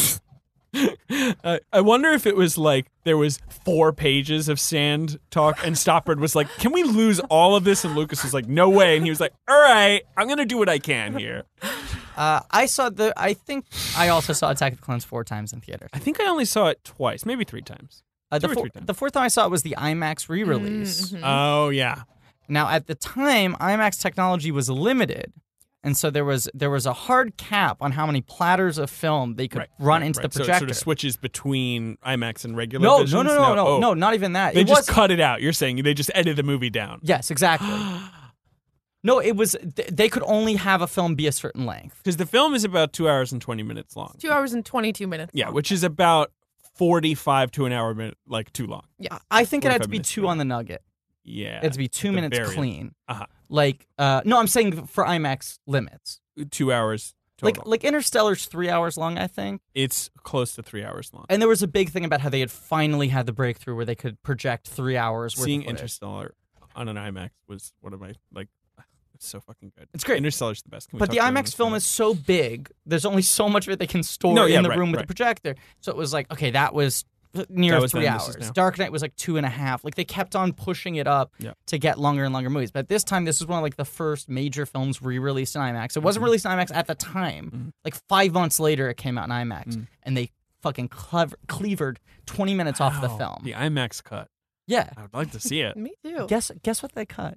I wonder if it was like there was 4 pages of sand talk and Stoppard was like, can we lose all of this? And Lucas was like, no way. And he was like, all right, I'm going to do what I can here. I think I also saw Attack of the Clones 4 times in theaters. I think I only saw it twice, maybe 3 times. The 2 or 3 times. the fourth time I saw it was the IMAX re-release. Oh, yeah. Now, at the time, IMAX technology was limited. And so there was a hard cap on how many platters of film they could run into the So projector. it sort of switches between IMAX and regular No, visions? no, not even that. They It just was- cut it out. You're saying they just edited the movie down. Yes, exactly. No, it was. They could only have a film be a certain length. Because the film is about 2 hours and 20 minutes long. 2 hours and 22 minutes. Yeah, long. which is about 45 to an hour minute, like too long. Yeah. I think it had 45 to be minutes 2 long. on the nugget. Yeah. It had to be 2 the minutes variant. clean. Uh-huh. Like, no, I'm saying for IMAX limits. 2 hours total. Like Interstellar's 3 hours long, I think. It's close to 3 hours long. And there was a big thing about how they had finally had the breakthrough where they could project 3 hours worth Seeing of footage. Interstellar on an IMAX was one of my, like, it's so fucking good. It's great. Interstellar's the best. Can we But talk the about IMAX film Interstellar? is so big, there's only so much of it they can store No, yeah, in the right, room with right. the projector. So it was like, okay, that was near That was 3 then, this is hours. now. Dark Knight was like 2.5. Like they kept on pushing it up Yeah. to get longer and longer movies. But this time, this was one of like the first major films re-released in IMAX. It wasn't released in IMAX at the time. Like 5 months later, it came out in IMAX, and they fucking cleavered 20 minutes off the Wow. film. The IMAX cut. Yeah. I would like to see it. Me too. Guess what they cut?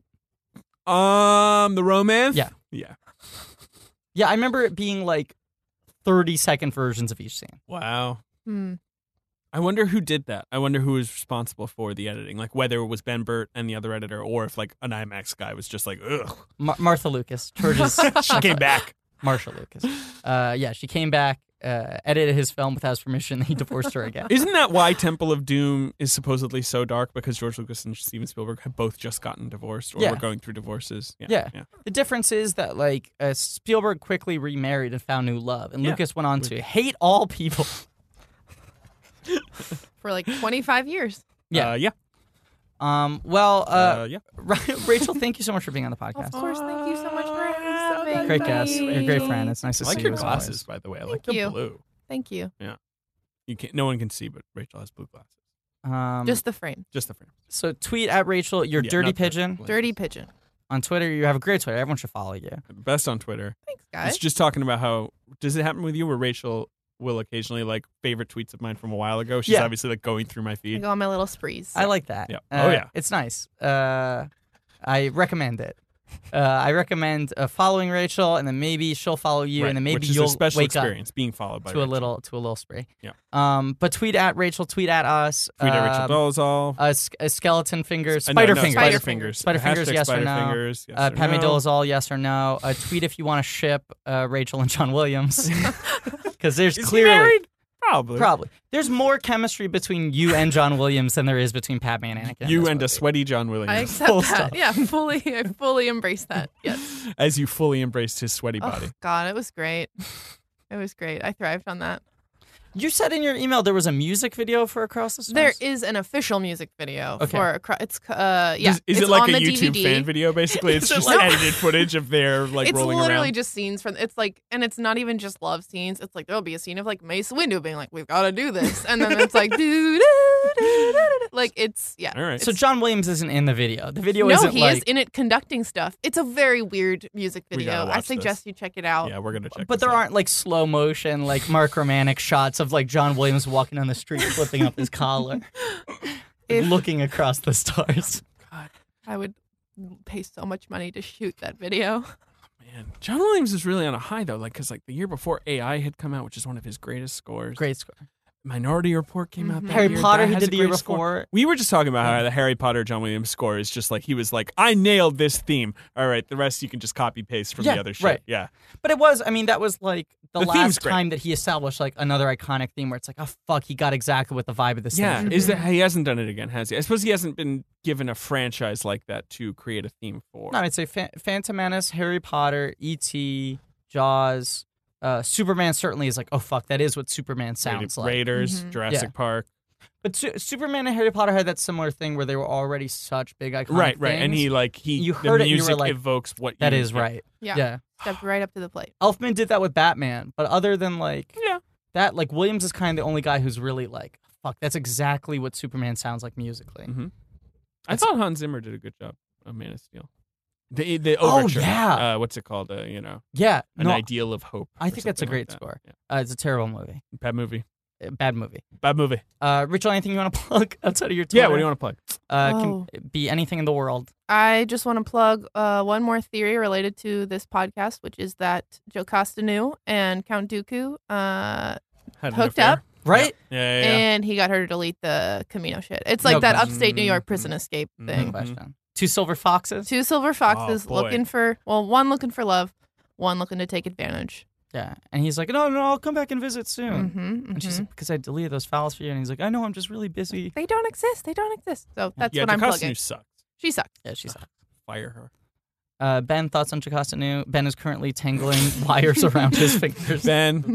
The romance? Yeah. Yeah. Yeah, I remember it being like 30-second versions of each scene. Wow. Hmm. I wonder who did that. I wonder who was responsible for the editing. Like whether it was Ben Burt and the other editor, or if like an IMAX guy was just like, ugh. Martha Lucas, George's She came back. Marsha Lucas. Yeah, she came back, edited his film without his permission, and he divorced her again. Isn't that why Temple of Doom is supposedly so dark? Because George Lucas and Steven Spielberg have both just gotten divorced, or Yeah. were going through divorces. Yeah. The difference is that like Spielberg quickly remarried and found new love, and Yeah. Lucas went on to hate all people. For like 25 years. Yeah. Yeah. Well, Yeah. Rachel, thank you so much for being on the podcast. Of course. Thank you so much for having me. Great guest. You're a great friend. It's nice to I like see your you as glasses, by the way. I like Thank the you. blue. Thank you. You can't. No one can see, but Rachel has blue glasses. always. Just the frame. Just the frame. So tweet at Rachel, your Yeah, dirty not the pigeon. glasses. Dirty pigeon. On Twitter, you have a great Twitter. Everyone should follow you. Best on Twitter. Thanks, It's guys. just talking about how. Does it happen with you where Rachel will occasionally like favorite tweets of mine from a while ago? She's Yeah. obviously like going through my I feed. go on my little sprees. I like that. Yeah. Oh, yeah. It's nice. I recommend it. I recommend following Rachel, and then maybe she'll follow you, Right, and then maybe which is you'll a special wake up experience being followed by to a Rachel. little spree. Yeah. But tweet at Rachel. Tweet at us. Tweet at Rachel Dolezal. A skeleton fingers. No, Spider no, fingers. Spider fingers. Spider fingers, Hashtag yes or Spider no. Fingers, yes or Padme no. Dolezal, yes or no. Tweet if you want to ship Rachel and John Williams, because there's Is he clearly married? Probably. there's more chemistry between you and John Williams than there is between Padme and Anakin. in You this and a movie. sweaty John Williams. I accept Full that. stop. Yeah, I fully embrace that. Yes. As you fully embraced his sweaty body. Oh, God, it was great. It was great. I thrived on that. You said in your email there was a music video for Across the Stars. There is an official music video Okay. for it's yeah. Is it's it like on a the YouTube DVD. fan video, basically? It's Is it just like- edited footage of their like It's rolling literally around. just scenes from. It's like, and it's not even just love scenes. It's like there'll be a scene of like Mace Windu being like, "We've got to do this," and then it's like, like it's yeah. All right. It's- So John Williams isn't in the video. The video no, isn't he like. is in it conducting stuff. It's a very weird music We video. gotta I watch suggest you check it out. yeah, we're gonna check. But this there out. aren't like slow motion, like Mark Romanek shots of like John Williams walking down the street, flipping up his collar, If- looking across the stars. I would pay so much money to shoot that video. man. John Williams is really on a high though, like because like the year before AI had come out, which is one of his greatest scores. Great score. Minority Report came out. That Harry year. Potter That he has did a the year great score. before. We were just talking about how the Harry Potter John Williams score is just like he was like, I nailed this theme. All right, the rest you can just copy paste from the other shit. Right. Yeah. But it was, I mean, that was like the The theme's last great. time that he established like another iconic theme where it's like, oh fuck, he got exactly what the vibe of this Yeah. thing Is that he hasn't done it again, has he? I suppose he hasn't been given a franchise like that to create a theme for. No, I'd say Phantom Menace, Harry Potter, E.T., Jaws, Superman certainly is like, oh fuck, that is what Superman sounds like. Raiders, Jurassic Yeah. Park. But Superman and Harry Potter had that similar thing where they were already such big iconic Right. things. And You the heard it and you music were like, evokes what that you is right. Yeah. Stepped right up to the plate. Elfman did that with Batman, but other than like Yeah. that, like Williams is kind of the only guy who's really like, fuck, that's exactly what Superman sounds like musically. Mm-hmm. I thought Hans Zimmer did a good job of Man of Steel. The Oh, overture. yeah. What's it called? Yeah, An no, Ideal of Hope. I or think that's a something great like that. score. Yeah. It's a terrible movie. Bad movie. Bad movie. Bad movie. Rachel, anything you want to plug outside of your Twitter? Yeah, what do you want to plug? Can be anything in the world. I just want to plug one more theory related to this podcast, which is that Jocasta Nu and Count Dooku Had an hooked affair? up, Right? Yeah. and he got her to delete the Camino shit. It's like No that question. upstate New York prison escape Mhm. thing. No question. Two silver foxes. Two silver foxes boy. looking for, one looking for love, one looking to take advantage. Yeah, and he's like, no, I'll come back and visit soon. Mm-hmm, And she's like, because I deleted those files for you. And he's like, I know, I'm just really busy. They don't exist. They don't exist. So that's Yeah, what I'm Jocasta plugging. Nu sucks. She sucks. Yeah, she's like. Fire her. Ben, thoughts on Jocasta Nu? Ben is currently tangling wires around his fingers. Ben,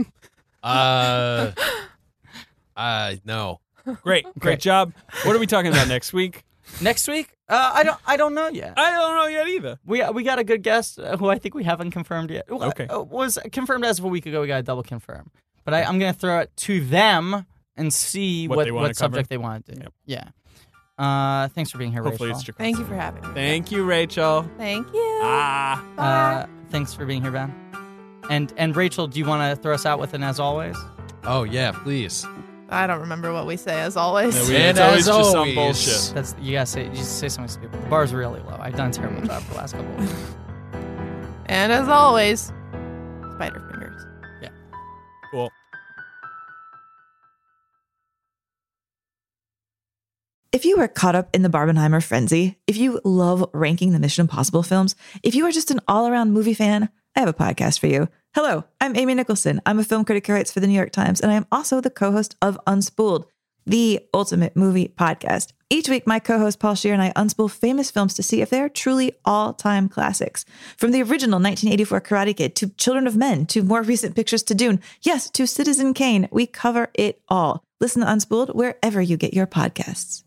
No. great job. What are we talking about next week? Next week? I don't know yet. I don't know yet either. We got a good guest who I think we haven't confirmed yet. Okay. Was confirmed as of a week ago. We got to double confirm. But I'm going to throw it to them and see What they wanna what subject cover. they want to do. Yep. Yeah. Thanks for being here, Hopefully Rachel. it's Jocasta. Thank you for having me. Thank you, Rachel. Thank you. Ah. Thanks for being here, Ben. And Rachel, do you want to throw us out with an as always? Oh, yeah, please. I don't remember what we say as always. No, And it's always as just some always- bullshit. That's you gotta say. You just say something stupid. The bar's really low. I've done a terrible job for the last couple of weeks. And as always, spider fingers. Cool. If you are caught up in the Barbenheimer frenzy, if you love ranking the Mission Impossible films, if you are just an all-around movie fan, I have a podcast for you. Hello, I'm Amy Nicholson. I'm a film critic who writes for the New York Times, and I am also the co-host of Unspooled, the ultimate movie podcast. Each week, my co-host Paul Scheer and I unspool famous films to see if they are truly all-time classics. From the original 1984 Karate Kid to Children of Men to more recent pictures to Dune, yes, to Citizen Kane, we cover it all. Listen to Unspooled wherever you get your podcasts.